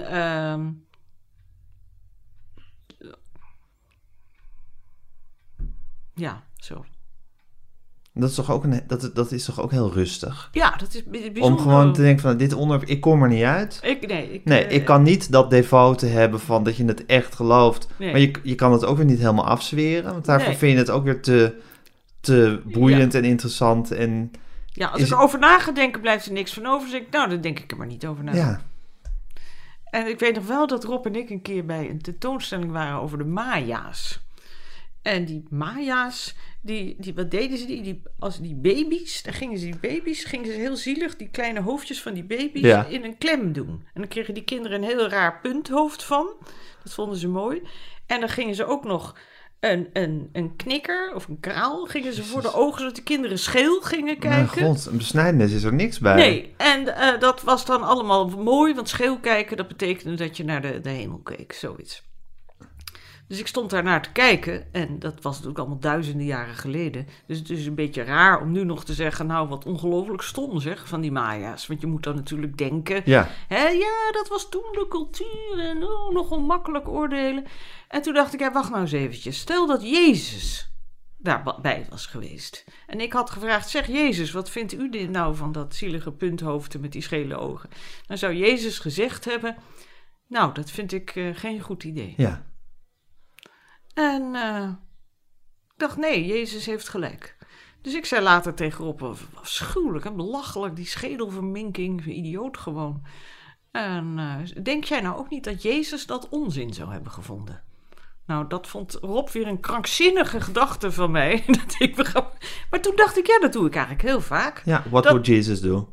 D: zo.
C: Dat is toch ook dat is toch ook heel rustig?
D: Ja, dat is bijzonder.
C: Om gewoon te denken van dit onderwerp, ik kom er niet uit. Ik kan niet dat devote hebben van dat je het echt gelooft. Nee. Maar je kan het ook weer niet helemaal afzweren. Want daarvoor vind je het ook weer te boeiend en interessant. En
D: als ik erover na ga denken, blijft er niks van over. Dus dan denk ik er maar niet over na.
C: Ja.
D: En ik weet nog wel dat Rob en ik een keer bij een tentoonstelling waren over de Maya's. En die Maya's, wat deden ze? Als die baby's, gingen ze heel zielig, die kleine hoofdjes van die baby's, in een klem doen. En dan kregen die kinderen een heel raar punthoofd van. Dat vonden ze mooi. En dan gingen ze ook nog een knikker of een kraal gingen ze voor de ogen, zodat de kinderen scheel gingen kijken.
C: Mijn god, een besnijdenis is er niks bij.
D: Nee, en dat was dan allemaal mooi, want scheel kijken, dat betekende dat je naar de hemel keek, zoiets. Dus ik stond daar naar te kijken en dat was natuurlijk allemaal duizenden jaren geleden. Dus het is een beetje raar om nu nog te zeggen, nou wat ongelooflijk stom zeg, van die Maya's. Want je moet dan natuurlijk denken, dat was toen de cultuur en nog onmakkelijk oordelen. En toen dacht ik, wacht nou eens eventjes. Stel dat Jezus daarbij was geweest. En ik had gevraagd, zeg Jezus, wat vindt u dit nou van dat zielige punthoofd met die schele ogen? Dan zou Jezus gezegd hebben, nou dat vind ik geen goed idee.
C: Ja.
D: En ik dacht, nee, Jezus heeft gelijk. Dus ik zei later tegen Rob, afschuwelijk en belachelijk, die schedelverminking, idioot gewoon. En denk jij nou ook niet dat Jezus dat onzin zou hebben gevonden? Nou, dat vond Rob weer een krankzinnige gedachte van mij. Maar toen dacht ik, dat doe ik eigenlijk heel vaak.
C: Ja, what would Jesus do?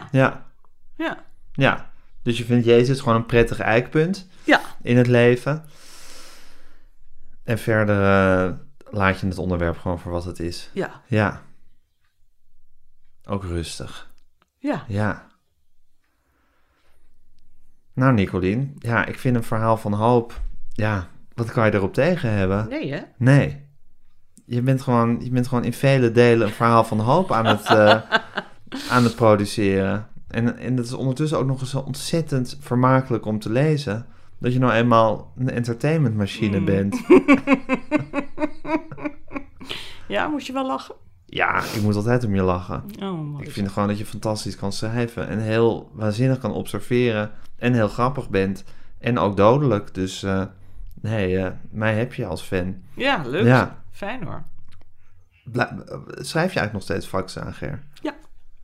C: Ja. Dus je vindt Jezus gewoon een prettig eikpunt in het leven. En verder laat je het onderwerp gewoon voor wat het is. Ja. Ook rustig. Ja. Nou, Nicolien. Ja, ik vind een verhaal van hoop. Ja, wat kan je erop tegen hebben?
D: Nee, hè?
C: Nee. Je bent gewoon in vele delen een verhaal van hoop aan het produceren. En dat is ondertussen ook nog eens ontzettend vermakelijk om te lezen. dat je nou eenmaal een entertainmentmachine bent.
D: Ja, moet je wel lachen?
C: Ja, ik moet altijd om je lachen.
D: Oh,
C: Ik vind gewoon dat je fantastisch kan schrijven en heel waanzinnig kan observeren en heel grappig bent en ook dodelijk. Dus mij heb je als fan.
D: Ja, leuk.
C: Ja.
D: Fijn hoor.
C: Schrijf je eigenlijk nog steeds fax aan, Ger?
D: Ja.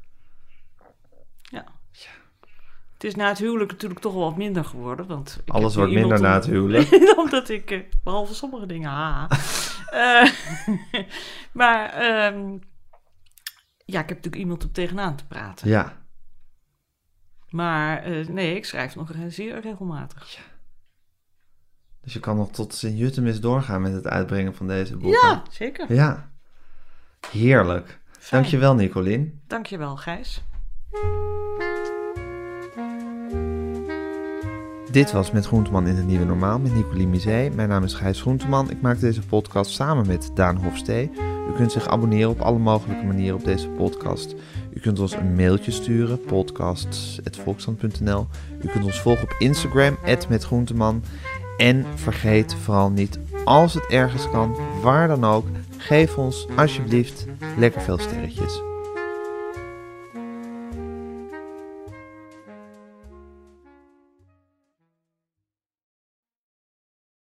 D: Het is na het huwelijk natuurlijk toch wel wat minder geworden. Want
C: alles wordt minder na het huwelijk.
D: Omdat ik, behalve sommige dingen, maar ik heb natuurlijk iemand om tegenaan te praten.
C: Ja.
D: Maar nee, ik schrijf nog zeer regelmatig.
C: Ja. Dus je kan nog tot Sint-Jutemis doorgaan met het uitbrengen van deze boeken.
D: Ja, zeker.
C: Ja. Heerlijk.
D: Fijn.
C: Dankjewel, Nicolien.
D: Dankjewel, Gijs.
C: Dit was Met Groenteman in het Nieuwe Normaal met Nicolien Misé. Mijn naam is Gijs Groenteman. Ik maak deze podcast samen met Daan Hofstee. U kunt zich abonneren op alle mogelijke manieren op deze podcast. U kunt ons een mailtje sturen, podcasts@volkskrant.nl. U kunt ons volgen op Instagram, @metgroenteman. En vergeet vooral niet, als het ergens kan, waar dan ook, geef ons alsjeblieft lekker veel sterretjes.